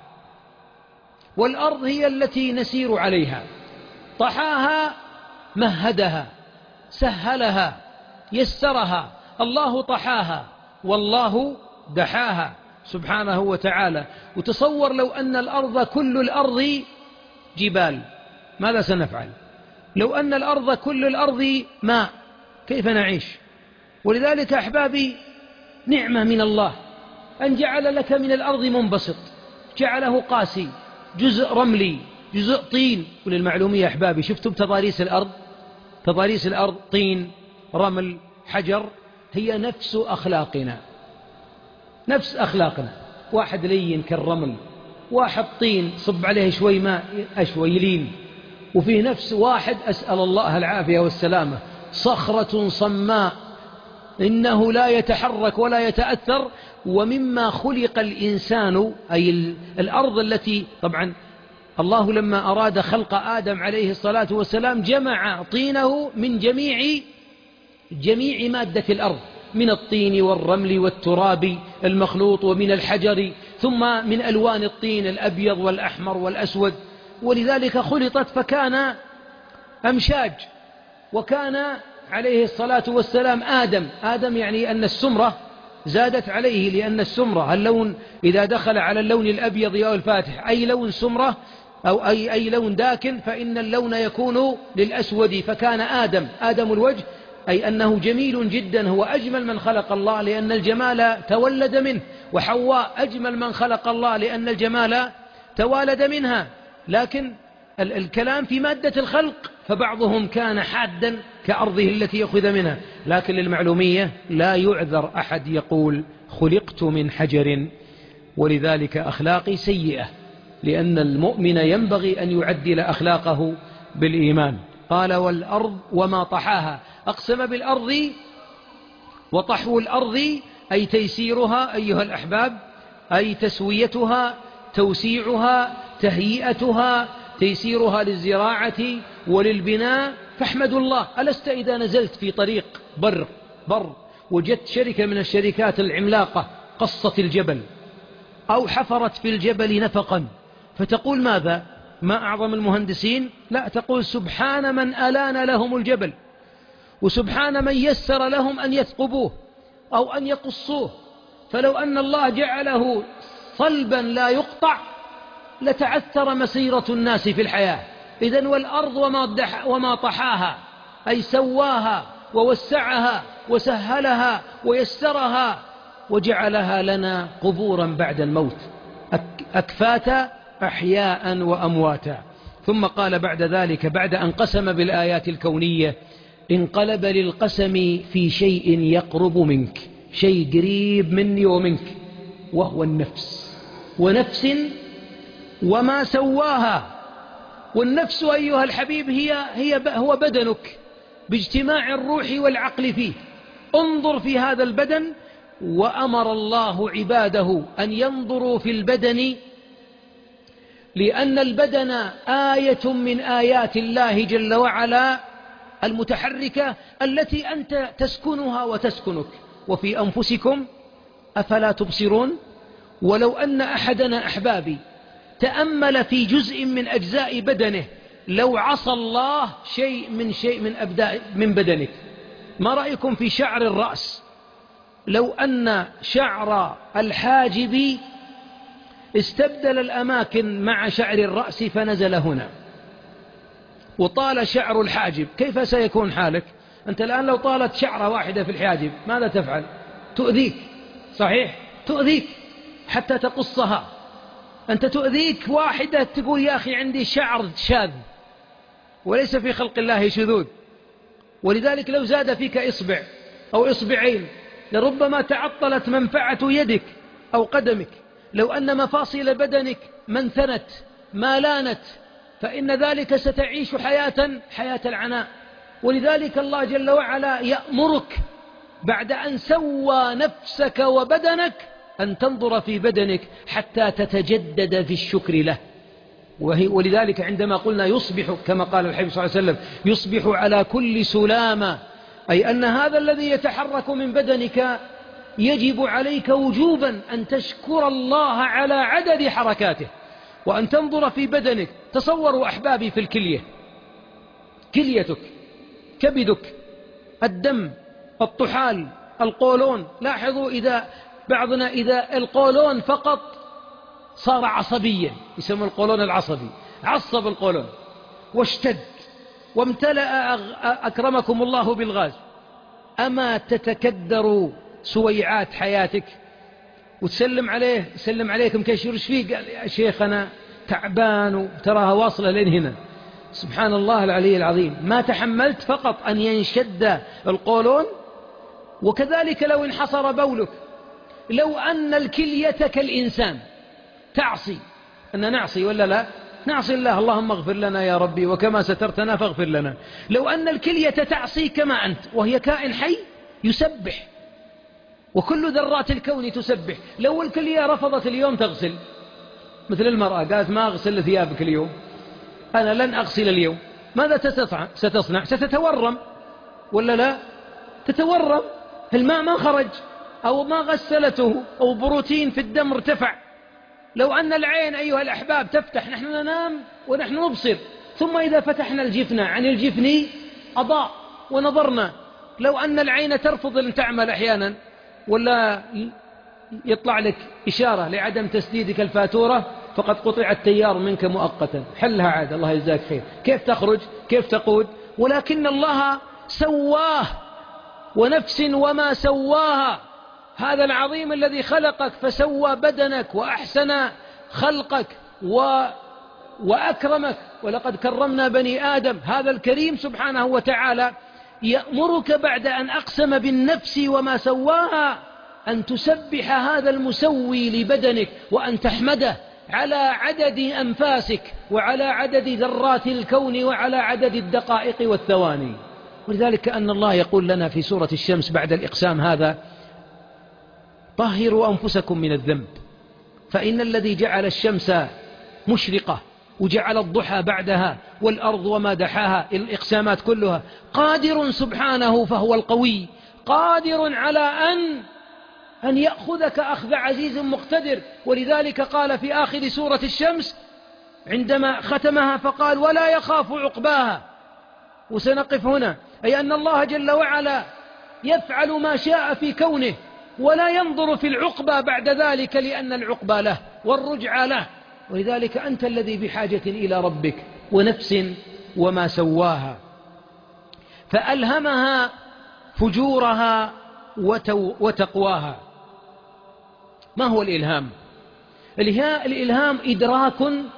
والأرض هي التي نسير عليها، طحاها مهدها سهلها يسرها. الله طحاها والله دحاها سبحانه وتعالى. وتصور لو أن الأرض كل الأرض جبال ماذا سنفعل؟ لو أن الأرض كل الأرض ماء كيف نعيش؟ ولذلك أحبابي نعمة من الله أن جعل لك من الأرض منبسط، جعله قاسي، جزء رملي جزء طين. وللمعلومية أحبابي شفتم تضاريس الأرض؟ تضاريس الأرض طين رمل حجر، هي نفس أخلاقنا نفس أخلاقنا. واحد لين كالرمل، واحد طين صب عليه شوي ماء أشوي يلين، وفيه نفس واحد أسأل الله العافية والسلامة صخرة صماء إنه لا يتحرك ولا يتأثر. ومما خلق الإنسان أي الأرض التي طبعا الله لما أراد خلق آدم عليه الصلاة والسلام جمع طينه من جميع جميع مادة الأرض، من الطين والرمل والتراب المخلوط ومن الحجر، ثم من ألوان الطين الأبيض والأحمر والأسود. ولذلك خلطت فكان أمشاج. وكان عليه الصلاة والسلام آدم آدم يعني أن السمرة زادت عليه، لأن السمرة اللون إذا دخل على اللون الأبيض أو الفاتح أي لون سمرة أو أي, أي لون داكن فإن اللون يكون للأسود. فكان آدم آدم الوجه أي أنه جميل جدا، هو أجمل من خلق الله لأن الجمال تولد منه، وحواء أجمل من خلق الله لأن الجمال توالد منها. لكن الكلام في مادة الخلق فبعضهم كان حادا كأرضه التي يأخذ منها. لكن للمعلومية لا يعذر أحد يقول خلقت من حجر. ولذلك أخلاقي سيئة، لأن المؤمن ينبغي أن يعدل أخلاقه بالإيمان. قال والأرض وما طحاها. أقسم بالأرض، وطحو الأرض أي تيسيرها أيها الأحباب، أي تسويتها توسيعها تهيئتها تيسيرها للزراعة وللبناء. فاحمدوا الله. ألست إذا نزلت في طريق بر بر وجدت شركة من الشركات العملاقة قصت الجبل أو حفرت في الجبل نفقا، فتقول ماذا؟ ما أعظم المهندسين؟ لا، تقول سبحان من ألان لهم الجبل، وسبحان من يسر لهم أن يثقبوه أو أن يقصوه. فلو أن الله جعله صلبا لا يقطع لتعثر مسيرة الناس في الحياة. إذن والأرض وما طحاها، أي سواها ووسعها وسهلها ويسرها وجعلها لنا قبورا بعد الموت، أكفاتا أحياء وأمواتا. ثم قال بعد ذلك بعد أن قسم بالآيات الكونية انقلب للقسم في شيء يقرب منك، شيء قريب مني ومنك، وهو النفس. ونفس وما سواها. والنفس أيها الحبيب هي, هي هو بدنك باجتماع الروح والعقل فيه. انظر في هذا البدن، وأمر الله عباده أن ينظروا في البدن، لأن البدن آية من آيات الله جل وعلا المتحركة التي أنت تسكنها وتسكنك. وفي أنفسكم أفلا تبصرون. ولو أن أحدنا أحبابي تأمل في جزء من أجزاء بدنه لو عصى الله شيء من شيء من أبداء من بدنك، ما رأيكم في شعر الرأس؟ لو أن شعر الحاجب استبدل الأماكن مع شعر الرأس فنزل هنا، وطال شعر الحاجب، كيف سيكون حالك؟ أنت الآن لو طالت شعرة واحدة في الحاجب ماذا تفعل؟ تؤذيك، صحيح؟ تؤذيك حتى تقصها. أنت تؤذيك واحدة تقول يا أخي عندي شعر شاذ، وليس في خلق الله شذوذ. ولذلك لو زاد فيك إصبع أو إصبعين لربما تعطلت منفعة يدك أو قدمك. لو أن مفاصل بدنك منثنت ما لانت فإن ذلك ستعيش حياة حياة العناء. ولذلك الله جل وعلا يأمرك بعد أن سوى نفسك وبدنك أن تنظر في بدنك حتى تتجدد في الشكر له. ولذلك عندما قلنا يصبح كما قال الحبيب صلى الله عليه وسلم يصبح على كل سلامة، أي أن هذا الذي يتحرك من بدنك يجب عليك وجوبا أن تشكر الله على عدد حركاته وأن تنظر في بدنك. تصوروا أحبابي في الكلية، كليتك، كبدك، الدم، الطحال، القولون. لاحظوا إذا بعضنا إذا القولون فقط صار عصبيا، يسمى القولون العصبي، عصب القولون واشتد وامتلأ أكرمكم الله بالغاز. أما تتكدر سويعات حياتك وتسلم عليه سلم عليكم كيش يرش فيه؟ قال يا شيخ أنا تعبان وتراها واصلة لين هنا. سبحان الله العلي العظيم، ما تحملت فقط أن ينشد القولون. وكذلك لو انحصر بولك، لو أن الكلية كالإنسان تعصي، أن نعصي ولا لا؟ نعصي الله، اللهم اغفر لنا يا ربي وكما سترتنا فاغفر لنا. لو أن الكلية تعصي كما أنت وهي كائن حي يسبح، وكل ذرات الكون تسبح. لو الكلية رفضت اليوم تغسل، مثل المرأة قالت ما أغسل ثيابك اليوم، أنا لن أغسل اليوم، ماذا ستصنع؟ ستتورم ولا لا؟ تتورم، الماء ما خرج أو ما غسلته أو بروتين في الدم ارتفع. لو أن العين أيها الأحباب تفتح، نحن ننام ونحن نبصر، ثم إذا فتحنا الجفن عن الجفن أضاء ونظرنا. لو أن العين ترفض أن تعمل أحيانا ولا يطلع لك إشارة لعدم تسديدك الفاتورة فقد قطع التيار منك مؤقتا، حلها عاد الله يجزاك خير. كيف تخرج؟ كيف تقود؟ ولكن الله سواه. ونفس وما سواها، هذا العظيم الذي خلقك فسوى بدنك وأحسن خلقك و... وأكرمك. ولقد كرمنا بني آدم. هذا الكريم سبحانه وتعالى يأمرك بعد أن أقسم بالنفس وما سواها أن تسبح هذا المسوي لبدنك، وأن تحمده على عدد أنفاسك وعلى عدد ذرات الكون وعلى عدد الدقائق والثواني. ولذلك أن الله يقول لنا في سورة الشمس بعد الإقسام هذا: طهروا أنفسكم من الذنب فإن الذي جعل الشمس مشرقة وجعل الضحى بعدها والأرض وما دحاها، الإقسامات كلها، قادر سبحانه فهو القوي، قادر على أن أن يأخذك أخذ عزيز مقتدر. ولذلك قال في آخر سورة الشمس عندما ختمها فقال: ولا يخاف عقباها. وسنقف هنا، أي أن الله جل وعلا يفعل ما شاء في كونه، ولا ينظر في العقبى بعد ذلك، لأن العقبى له والرجعى له. ولذلك أنت الذي بحاجة إلى ربك ونفس وما سواها. فألهمها فجورها وتقواها. ما هو الإلهام؟ الإلهام إدراك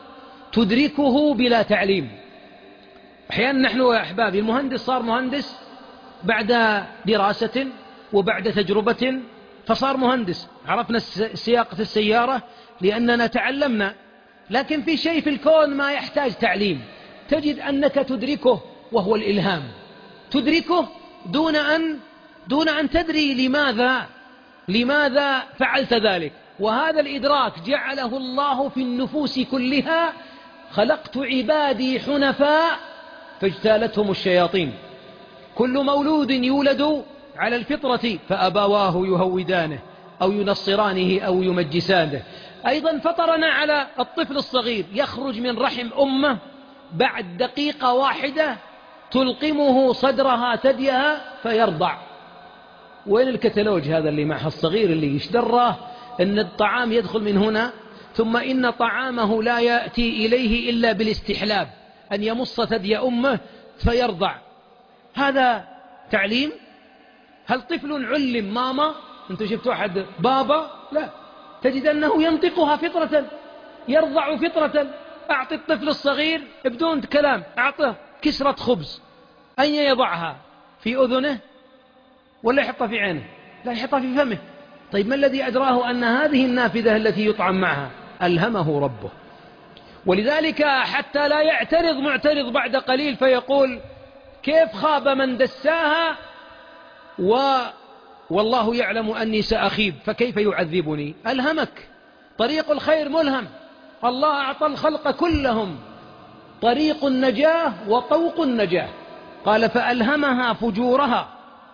تدركه بلا تعليم. أحيانا نحن يا أحبابي المهندس صار مهندس بعد دراسة وبعد تجربة فصار مهندس، عرفنا سياقة السيارة لأننا تعلمنا. لكن في شيء في الكون ما يحتاج تعليم، تجد أنك تدركه وهو الإلهام، تدركه دون أن دون أن تدري لماذا لماذا فعلت ذلك. وهذا الإدراك جعله الله في النفوس كلها. خلقت عبادي حنفاء فاجتالتهم الشياطين. كل مولود يولد على الفطرة فأبواه يهودانه أو ينصرانه أو يمجسانه. أيضا فطرنا على الطفل الصغير يخرج من رحم أمه بعد دقيقة واحدة تلقمه صدرها ثديها فيرضع. وين الكتالوج هذا اللي معها الصغير اللي يشدره أن الطعام يدخل من هنا، ثم إن طعامه لا يأتي إليه إلا بالاستحلاب، أن يمص ثدي أمه فيرضع. هذا تعليم؟ هل طفل علم ماما؟ أنتم شفتوا أحد بابا؟ لا، تجد أنه ينطقها فطرة، يرضع فطرة. أعطي الطفل الصغير بدون كلام، أعطه كسرة خبز، أين يضعها؟ في أذنه ولا يحطها في عينه؟ لا، يحطها في فمه. طيب ما الذي أدراه أن هذه النافذة التي يطعم معها؟ ألهمه ربه. ولذلك حتى لا يعترض معترض بعد قليل فيقول كيف خاب من دساها و والله يعلم أني سأخيب فكيف يعذبني؟ ألهمك. طريق الخير ملهم. الله أعطى الخلق كلهم طريق النجاة وطوق النجاة. قال فألهمها فجورها،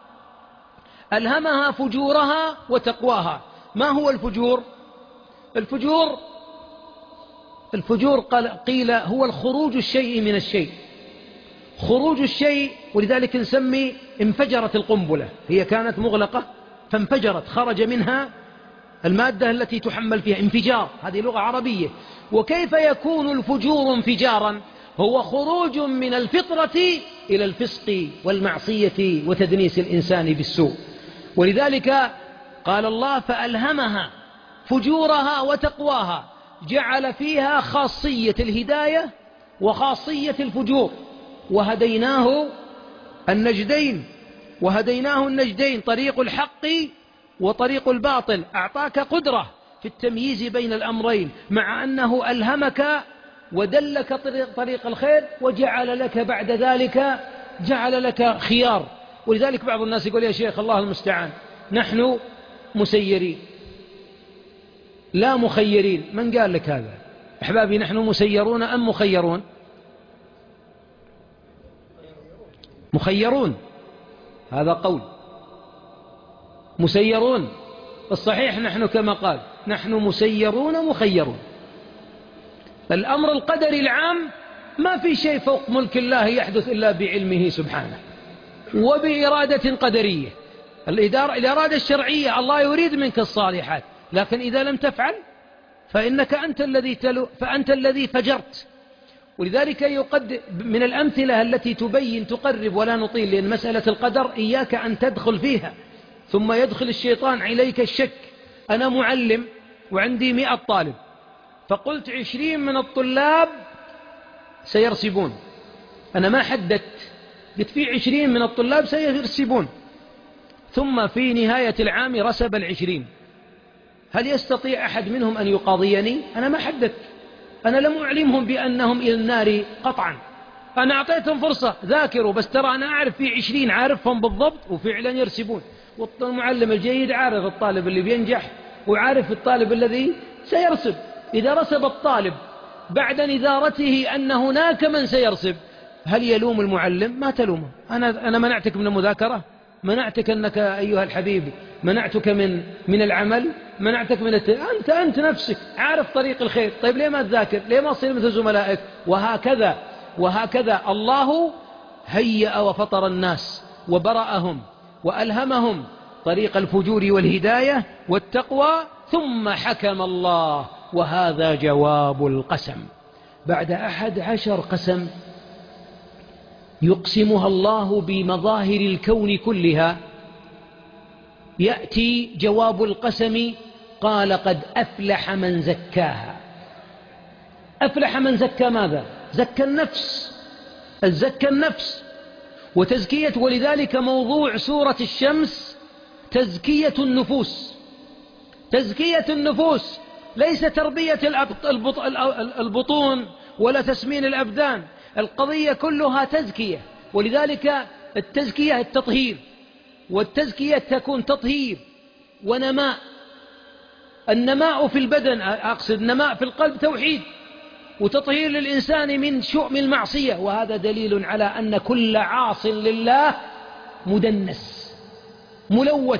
ألهمها فجورها وتقواها. ما هو الفجور؟ الفجور الفجور قيل هو الخروج الشيء من الشيء، خروج الشيء. ولذلك نسمي انفجرت القنبلة، هي كانت مغلقة فانفجرت، خرج منها المادة التي تحمل فيها، انفجار. هذه لغة عربية. وكيف يكون الفجور انفجارا؟ هو خروج من الفطرة إلى الفسق والمعصية وتدنيس الإنسان بالسوء. ولذلك قال الله فألهمها فجورها وتقواها، جعل فيها خاصية الهداية وخاصية الفجور. وهديناه النجدين وهديناه النجدين طريق الحق وطريق الباطل. أعطاك قدرة في التمييز بين الأمرين، مع أنه ألهمك ودلك طريق, طريق الخير، وجعل لك بعد ذلك جعل لك خيار. ولذلك بعض الناس يقول يا شيخ الله المستعان نحن مسيرين لا مخيرين. من قال لك هذا؟ أحبابي نحن مسيرون أم مخيرون؟ مخيرون، هذا قول. مسيرون الصحيح نحن كما قال نحن مسيرون مخيرون. الأمر القدري العام ما في شيء فوق ملك الله يحدث إلا بعلمه سبحانه وبإرادة قدرية. الإدارة الإرادة الشرعية الله يريد منك الصالحات، لكن إذا لم تفعل فإنك أنت الذي تلو فأنت الذي فجرت. ولذلك يقد من الأمثلة التي تبين تقرب ولا نطيل، لأن مسألة القدر إياك أن تدخل فيها ثم يدخل الشيطان عليك الشك. أنا معلم وعندي مئة طالب، فقلت عشرين من الطلاب سيرسبون. أنا ما حددت، قلت في عشرين من الطلاب سيرسبون، ثم في نهاية العام رسب العشرين. هل يستطيع أحد منهم أن يقاضيني؟ أنا ما حددت، أنا لم أعلمهم بأنهم إلى النار قطعا، أنا أعطيتهم فرصة ذاكروا، بس ترى أنا أعرف في عشرين عارفهم بالضبط وفعلا يرسبون. والمعلم الجيد عارف الطالب اللي بينجح وعارف الطالب الذي سيرسب. إذا رسب الطالب بعد نذارته أن هناك من سيرسب، هل يلوم المعلم؟ ما تلومه. أنا أنا منعتك من المذاكرة، منعتك أنك أيها الحبيب، منعتك من من العمل، منعتك من الت... أنت أنت نفسك عارف طريق الخير. طيب ليه ما تذاكر؟ ليه ما تصير مثل زملائك؟ وهكذا وهكذا. الله هيأ وفطر الناس وبرأهم وألهمهم طريق الفجور والهداية والتقوى، ثم حكم الله، وهذا جواب القسم. بعد أحد عشر قسم يقسمها الله بمظاهر الكون كلها، يأتي جواب القسم قال قد أفلح من زكاها. أفلح من زكى ماذا؟ زكى النفس، الزكى النفس وتزكية. ولذلك موضوع سورة الشمس تزكية النفوس، تزكية النفوس، ليس تربية البطون ولا تسمين الأبدان، القضية كلها تزكية. ولذلك التزكية التطهير، والتزكية تكون تطهير ونماء. النماء في البدن، أقصد نماء في القلب، توحيد وتطهير للإنسان من شؤم المعصية. وهذا دليل على أن كل عاص لله مدنس ملوث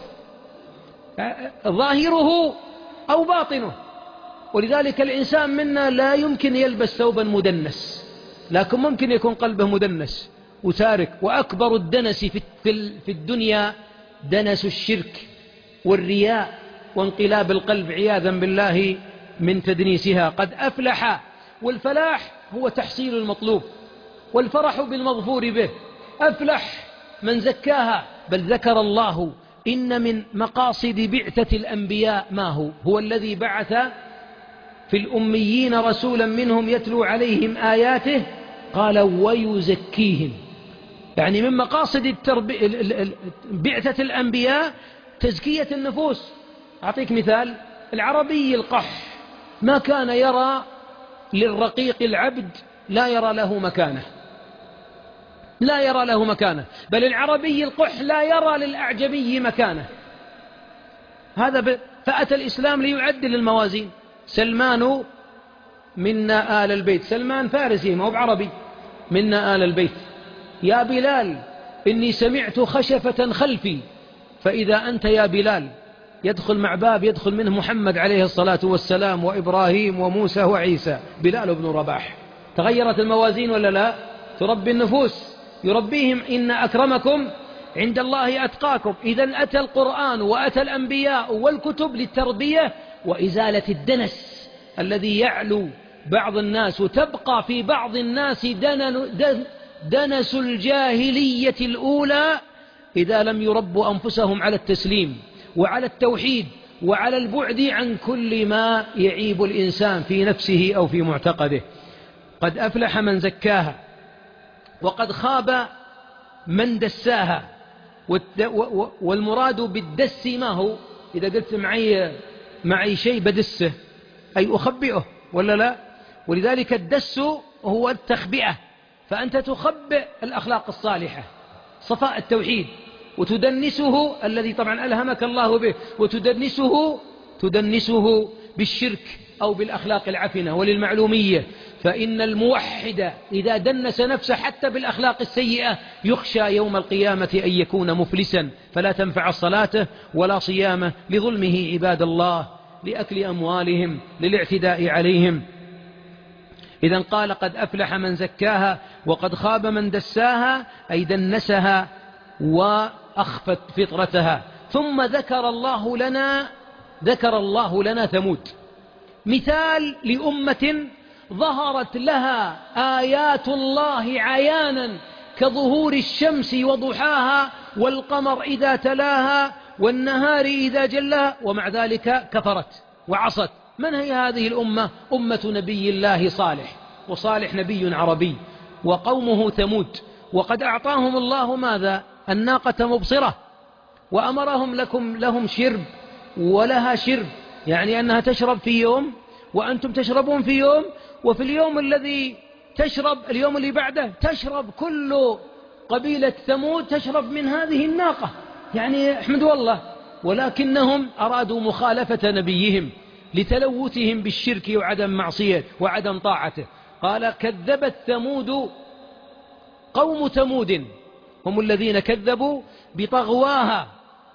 ظاهره أو باطنه. ولذلك الإنسان منا لا يمكن يلبس ثوبا مدنس، لكن ممكن يكون قلبه مدنس وتارك. وأكبر الدنس في الدنيا دنس الشرك والرياء وانقلاب القلب عياذا بالله من تدنيسها. قد أفلح، والفلاح هو تحصيل المطلوب والفرح بالمظفور به. أفلح من زكاها. بل ذكر الله إن من مقاصد بعثة الأنبياء ما هو؟ هو الذي بعث في الأميين رسولا منهم يتلو عليهم آياته، قال ويزكيهم. يعني من مقاصد التربي... بعثة الأنبياء تزكية النفوس. أعطيك مثال: العربي القح ما كان يرى للرقيق العبد، لا يرى له مكانه، لا يرى له مكانه، بل العربي القح لا يرى للأعجمي مكانه. هذا ب... فأتى الإسلام ليعدل الموازين. سلمان منا آل البيت، سلمان فارسي ما هو بعربي، منا آل البيت. يا بلال إني سمعت خشفة خلفي، فإذا أنت يا بلال يدخل مع باب يدخل منه محمد عليه الصلاة والسلام وإبراهيم وموسى وعيسى، بلال بن رباح. تغيرت الموازين ولا لا؟ تربي النفوس، يربيهم إن أكرمكم عند الله أتقاكم. إذن أتى القرآن وأتى الأنبياء والكتب للتربية وإزالة الدنس الذي يعلو بعض الناس، وتبقى في بعض الناس دنس الجاهلية الأولى إذا لم يربوا أنفسهم على التسليم وعلى التوحيد وعلى البعد عن كل ما يعيب الإنسان في نفسه أو في معتقده. قد أفلح من زكاها وقد خاب من دساها. والمراد بالدس ما هو؟ إذا قلت معي معي شيء بدسه أي أخبئه ولا لا؟ ولذلك الدس هو التخبئة، فأنت تخبئ الأخلاق الصالحة، صفاء التوحيد، وتدنسه الذي طبعا ألهمك الله به، وتدنسه تدنسه بالشرك أو بالأخلاق العفنة. وللمعلومية فإن الموحد إذا دنس نفسه حتى بالأخلاق السيئة يخشى يوم القيامة أن يكون مفلسا، فلا تنفع صلاته ولا صيامه لظلمه عباد الله، لأكل أموالهم، للاعتداء عليهم. إذن قال قد أفلح من زكاها وقد خاب من دساها، أي دنسها وأخفت فطرتها. ثم ذكر الله لنا ذكر الله لنا ثمود، مثال لأمة ظهرت لها آيات الله عيانا كظهور الشمس وضحاها والقمر إذا تلاها والنهار إذا جلاها، ومع ذلك كفرت وعصت. من هي هذه الأمة؟ أمة نبي الله صالح، وصالح نبي عربي، وقومه ثمود. وقد أعطاهم الله ماذا؟ الناقة مبصرة، وأمرهم لكم لهم شرب ولها شرب، يعني أنها تشرب في يوم وأنتم تشربون في يوم، وفي اليوم الذي تشرب اليوم اللي بعده تشرب كل قبيلة ثمود تشرب من هذه الناقة، يعني احمدوا الله. ولكنهم أرادوا مخالفة نبيهم لتلوثهم بالشرك وعدم معصية وعدم طاعته. قال كذبت ثمود، قوم ثمود هم الذين كذبوا بطغواها،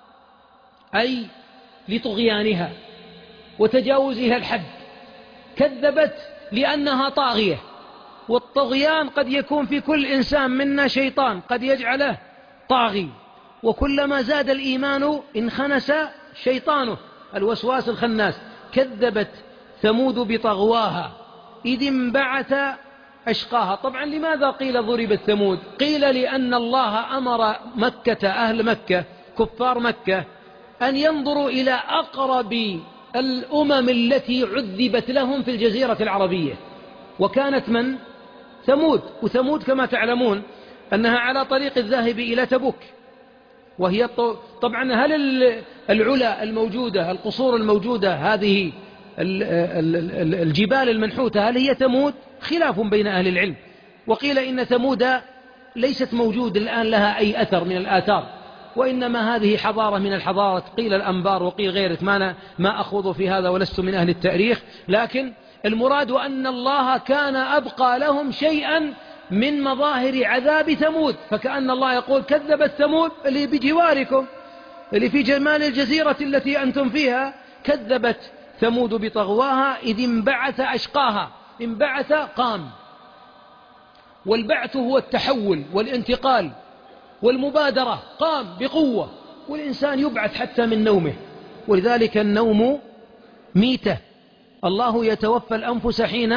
أي لطغيانها وتجاوزها الحد. كذبت لأنها طاغية، والطغيان قد يكون في كل إنسان منا شيطان قد يجعله طاغي، وكلما زاد الإيمان انخنس شيطانه الوسواس الخناس. كذبت ثمود بطغواها إذ انبعث أشقاها. طبعا لماذا قيل ضربت ثمود؟ قيل لأن الله أمر مكة، أهل مكة كفار مكة، أن ينظروا إلى أقرب الأمم التي عذبت لهم في الجزيرة العربية، وكانت من؟ ثمود. وثمود كما تعلمون أنها على طريق الذاهب إلى تبوك، وهي طبعا هل العلا الموجودة، القصور الموجودة، هذه الجبال المنحوتة، هل هي ثمود؟ خلاف بين أهل العلم، وقيل إن ثمود ليست موجود الآن لها أي أثر من الآثار، وإنما هذه حضارة من الحضارات، قيل الأنبار وقيل غيرك، ما ما أخوض في هذا ولست من أهل التاريخ، لكن المراد أن الله كان أبقى لهم شيئا من مظاهر عذاب ثمود، فكأن الله يقول كذبت ثمود اللي بجواركم، اللي في جمال الجزيرة التي أنتم فيها، كذبت ثمود بطغواها إذ انبعث أشقاها. انبعث قام، والبعث هو التحول والانتقال والمبادرة، قام بقوة، والإنسان يبعث حتى من نومه، ولذلك النوم ميتة. الله يتوفى الأنفس حين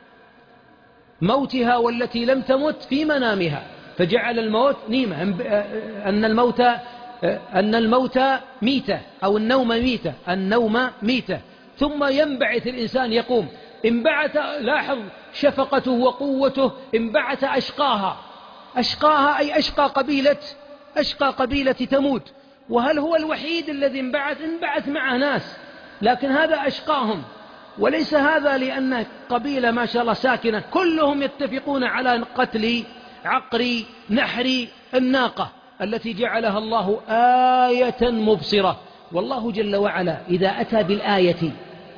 موتها والتي لم تمت في منامها، فجعل الموت نيمة، أن الموت أن الموت ميتة أو النوم ميتة، النوم ميتة، ثم ينبعث الإنسان يقوم. انبعث، لاحظ شفقته وقوته، انبعث أشقاها. أشقاها أي أشقى قبيلة، أشقى قبيلة ثمود. وهل هو الوحيد الذي انبعث؟ انبعث معه ناس، لكن هذا أشقاهم، وليس هذا لأن قبيلة ما شاء الله ساكنة، كلهم يتفقون على قتل عقر نحر الناقة التي جعلها الله آية مبصرة. والله جل وعلا إذا أتى بالآية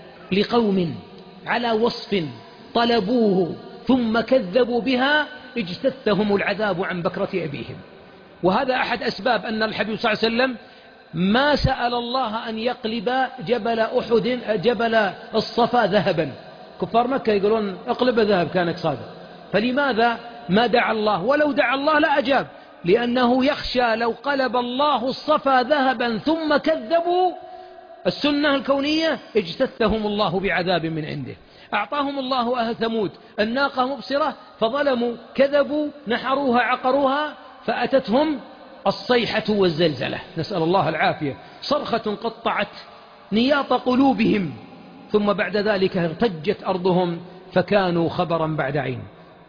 لقوم على وصف طلبوه ثم كذبوا بها اجتثهم العذاب عن بكرة أبيهم. وهذا أحد أسباب أن الحبيب صلى الله عليه وسلم ما سأل الله أن يقلب جبل أحد، جبل الصفا ذهبا. كفار مكة يقولون اقلب ذهب كانك صادق، فلماذا ما دعا الله؟ ولو دعا الله لا أجاب، لأنه يخشى لو قلب الله الصفا ذهبا ثم كذبوا السنة الكونية اجتثهم الله بعذاب من عنده. أعطاهم الله أهل ثمود الناقة مبصرة فظلموا، كذبوا، نحروها، عقروها، فأتتهم الصيحة والزلزلة، نسأل الله العافية، صرخة قطعت نياط قلوبهم، ثم بعد ذلك ارتجت أرضهم فكانوا خبرا بعد عين.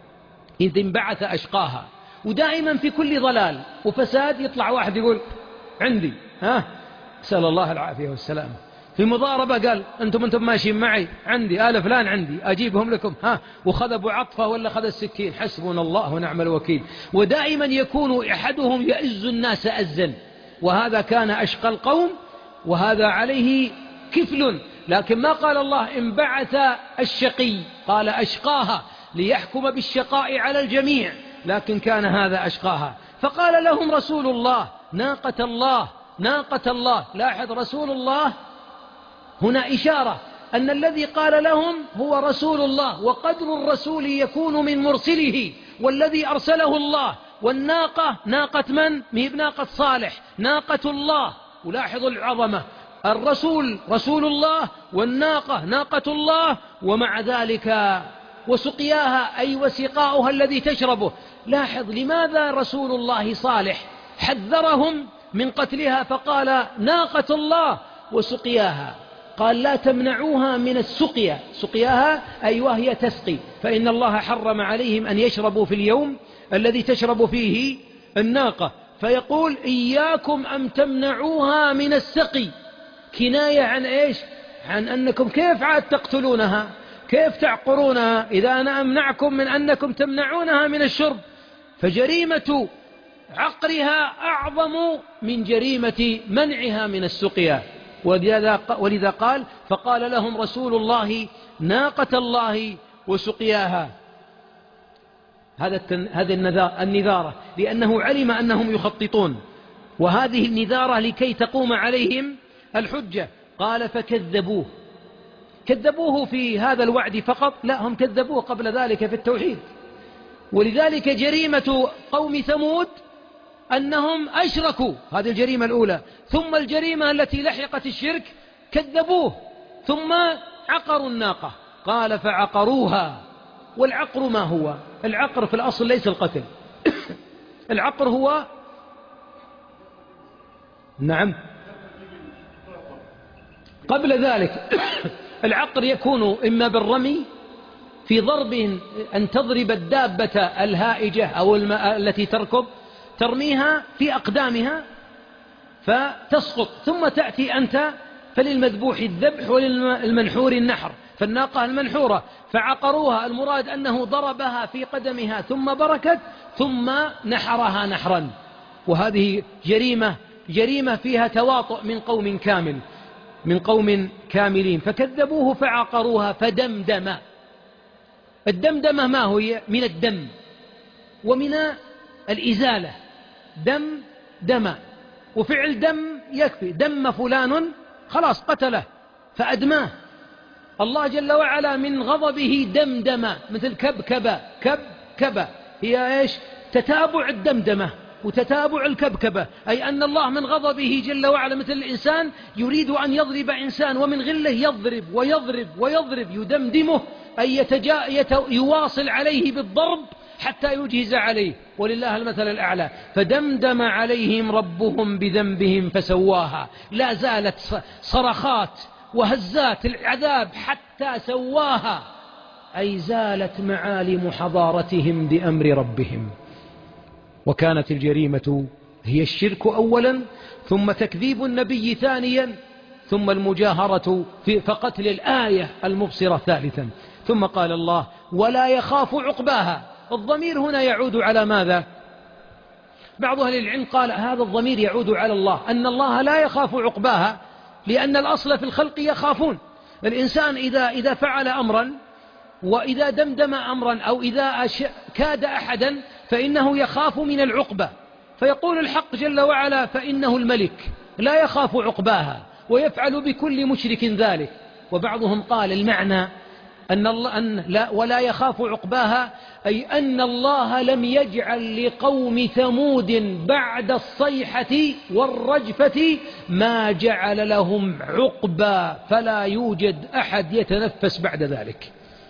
إذ انبعث أشقاها. ودائما في كل ضلال وفساد يطلع واحد يقول عندي، ها، نسأل الله العافية والسلامة. في مضاربة قال أنتم أنتم ماشيين معي، عندي آل فلان، عندي أجيبهم لكم، ها، وخذ عطفة ولا خذ السكين، حسبنا الله ونعم الوكيل. ودائما يكون أحدهم يئز الناس أزا، وهذا كان أشقى القوم، وهذا عليه كفل. لكن ما قال الله انبعث الشقي، قال أشقاها ليحكم بالشقاء على الجميع، لكن كان هذا أشقاها. فقال لهم رسول الله ناقة الله، ناقة الله. لاحظ رسول الله هنا إشارة أن الذي قال لهم هو رسول الله، وقدر الرسول يكون من مرسله والذي أرسله الله. والناقة ناقة من؟ مهب ناقة صالح، ناقة الله. ولاحظوا العظمة، الرسول رسول الله، والناقة ناقة الله، ومع ذلك وسقياها أي وسقاؤها الذي تشربه. لاحظ لماذا رسول الله صالح حذرهم من قتلها فقال ناقة الله وسقياها، قال لا تمنعوها من السقيا، سقياها أي وهي تسقي، فإن الله حرم عليهم أن يشربوا في اليوم الذي تشرب فيه الناقة، فيقول إياكم أن تمنعوها من السقي، كناية عن إيش؟ عن أنكم كيف عاد تقتلونها، كيف تعقرونها إذا أنا أمنعكم من أنكم تمنعونها من الشرب. فجريمة عقرها أعظم من جريمة منعها من السقيا. ولذا قال فقال لهم رسول الله ناقة الله وسقياها. هذه النذارة لأنه علم أنهم يخططون، وهذه النذارة لكي تقوم عليهم الحجة. قال فكذبوه، كذبوه في هذا الوعد فقط؟ لا، هم كذبوه قبل ذلك في التوحيد. ولذلك جريمة قوم ثمود أنهم أشركوا، هذه الجريمة الأولى. ثم الجريمة التي لحقت الشرك كذبوه، ثم عقروا الناقة. قال فعقروها. والعقر ما هو؟ العقر في الأصل ليس القتل. العقر هو نعم قبل ذلك. العقر يكون إما بالرمي في ضرب، أن تضرب الدابة الهائجة أو التي تركب، ترميها في أقدامها فتسقط، ثم تأتي أنت فللمذبوح الذبح وللمنحور النحر. فالناقة المنحورة فعقروها، المراد أنه ضربها في قدمها ثم بركت ثم نحرها نحرا. وهذه جريمة جريمة فيها تواطؤ من قوم كامل من قوم كاملين. فكذبوه فعقروها فدمدم. الدمدمة ما هي؟ من الدم ومن الإزالة. دم دم، وفعل دم يكفي. دم فلان خلاص قتله فأدماه. الله جل وعلا من غضبه دمدم، مثل كبكبة. كبكبة هي إيش؟ تتابع الدمدمة وتتابع الكبكبة، أي أن الله من غضبه جل وعلا مثل الإنسان يريد أن يضرب إنسان، ومن غله يضرب ويضرب ويضرب يدمدمه، أي يتجا يت... يواصل عليه بالضرب حتى يجهز عليه، ولله المثل الأعلى. فدمدم عليهم ربهم بذنبهم فسواها. لا زالت صرخات وهزات العذاب حتى سواها، أي زالت معالم حضارتهم بأمر ربهم. وكانت الجريمة هي الشرك أولا، ثم تكذيب النبي ثانيا، ثم المجاهرة في فقتل الآية المبصرة ثالثا. ثم قال الله ولا يخاف عقباها. الضمير هنا يعود على ماذا؟ بعض أهل العلم قال هذا الضمير يعود على الله، أن الله لا يخاف عقباها، لأن الأصل في الخلق يخافون. الإنسان إذا, إذا فعل أمرا، وإذا دمدم أمرا، أو إذا كاد أحدا، فإنه يخاف من العقبة. فيقول الحق جل وعلا فإنه الملك لا يخاف عقباها، ويفعل بكل مشرك ذلك. وبعضهم قال المعنى أن الله أن لا ولا يخاف عقباها، أي أن الله لم يجعل لقوم ثمود بعد الصيحة والرجفة ما جعل لهم عقبا، فلا يوجد أحد يتنفس بعد ذلك،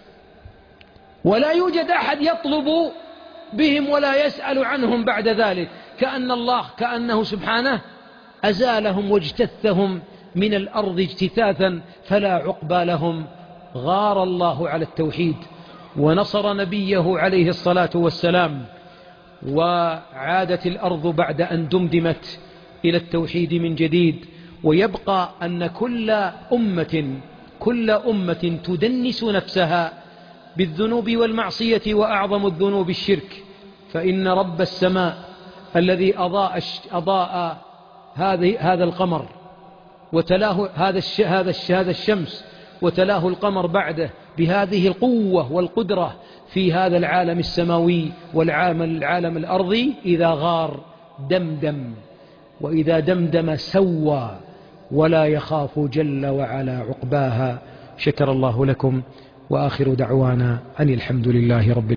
ولا يوجد أحد يطلب بهم ولا يسأل عنهم بعد ذلك. كأن الله كأنه سبحانه أزالهم واجتثهم من الأرض اجتثاثا، فلا عقبى لهم. غار الله على التوحيد ونصر نبيه عليه الصلاة والسلام، وعادت الأرض بعد أن دمدمت إلى التوحيد من جديد. ويبقى أن كل أمة كل أمة تدنس نفسها بالذنوب والمعصية، وأعظم الذنوب الشرك. فإن رب السماء الذي أضاء, أضاء هذا القمر وتلاه هذا هذا الشمس وتلاه القمر بعده بهذه القوة والقدرة في هذا العالم السماوي والعالم العالم الأرضي، إذا غار دمدم، وإذا دمدم سوى، ولا يخاف جل وعلا عقباها. شكر الله لكم، وآخر دعوانا أن الحمد لله رب العالمين.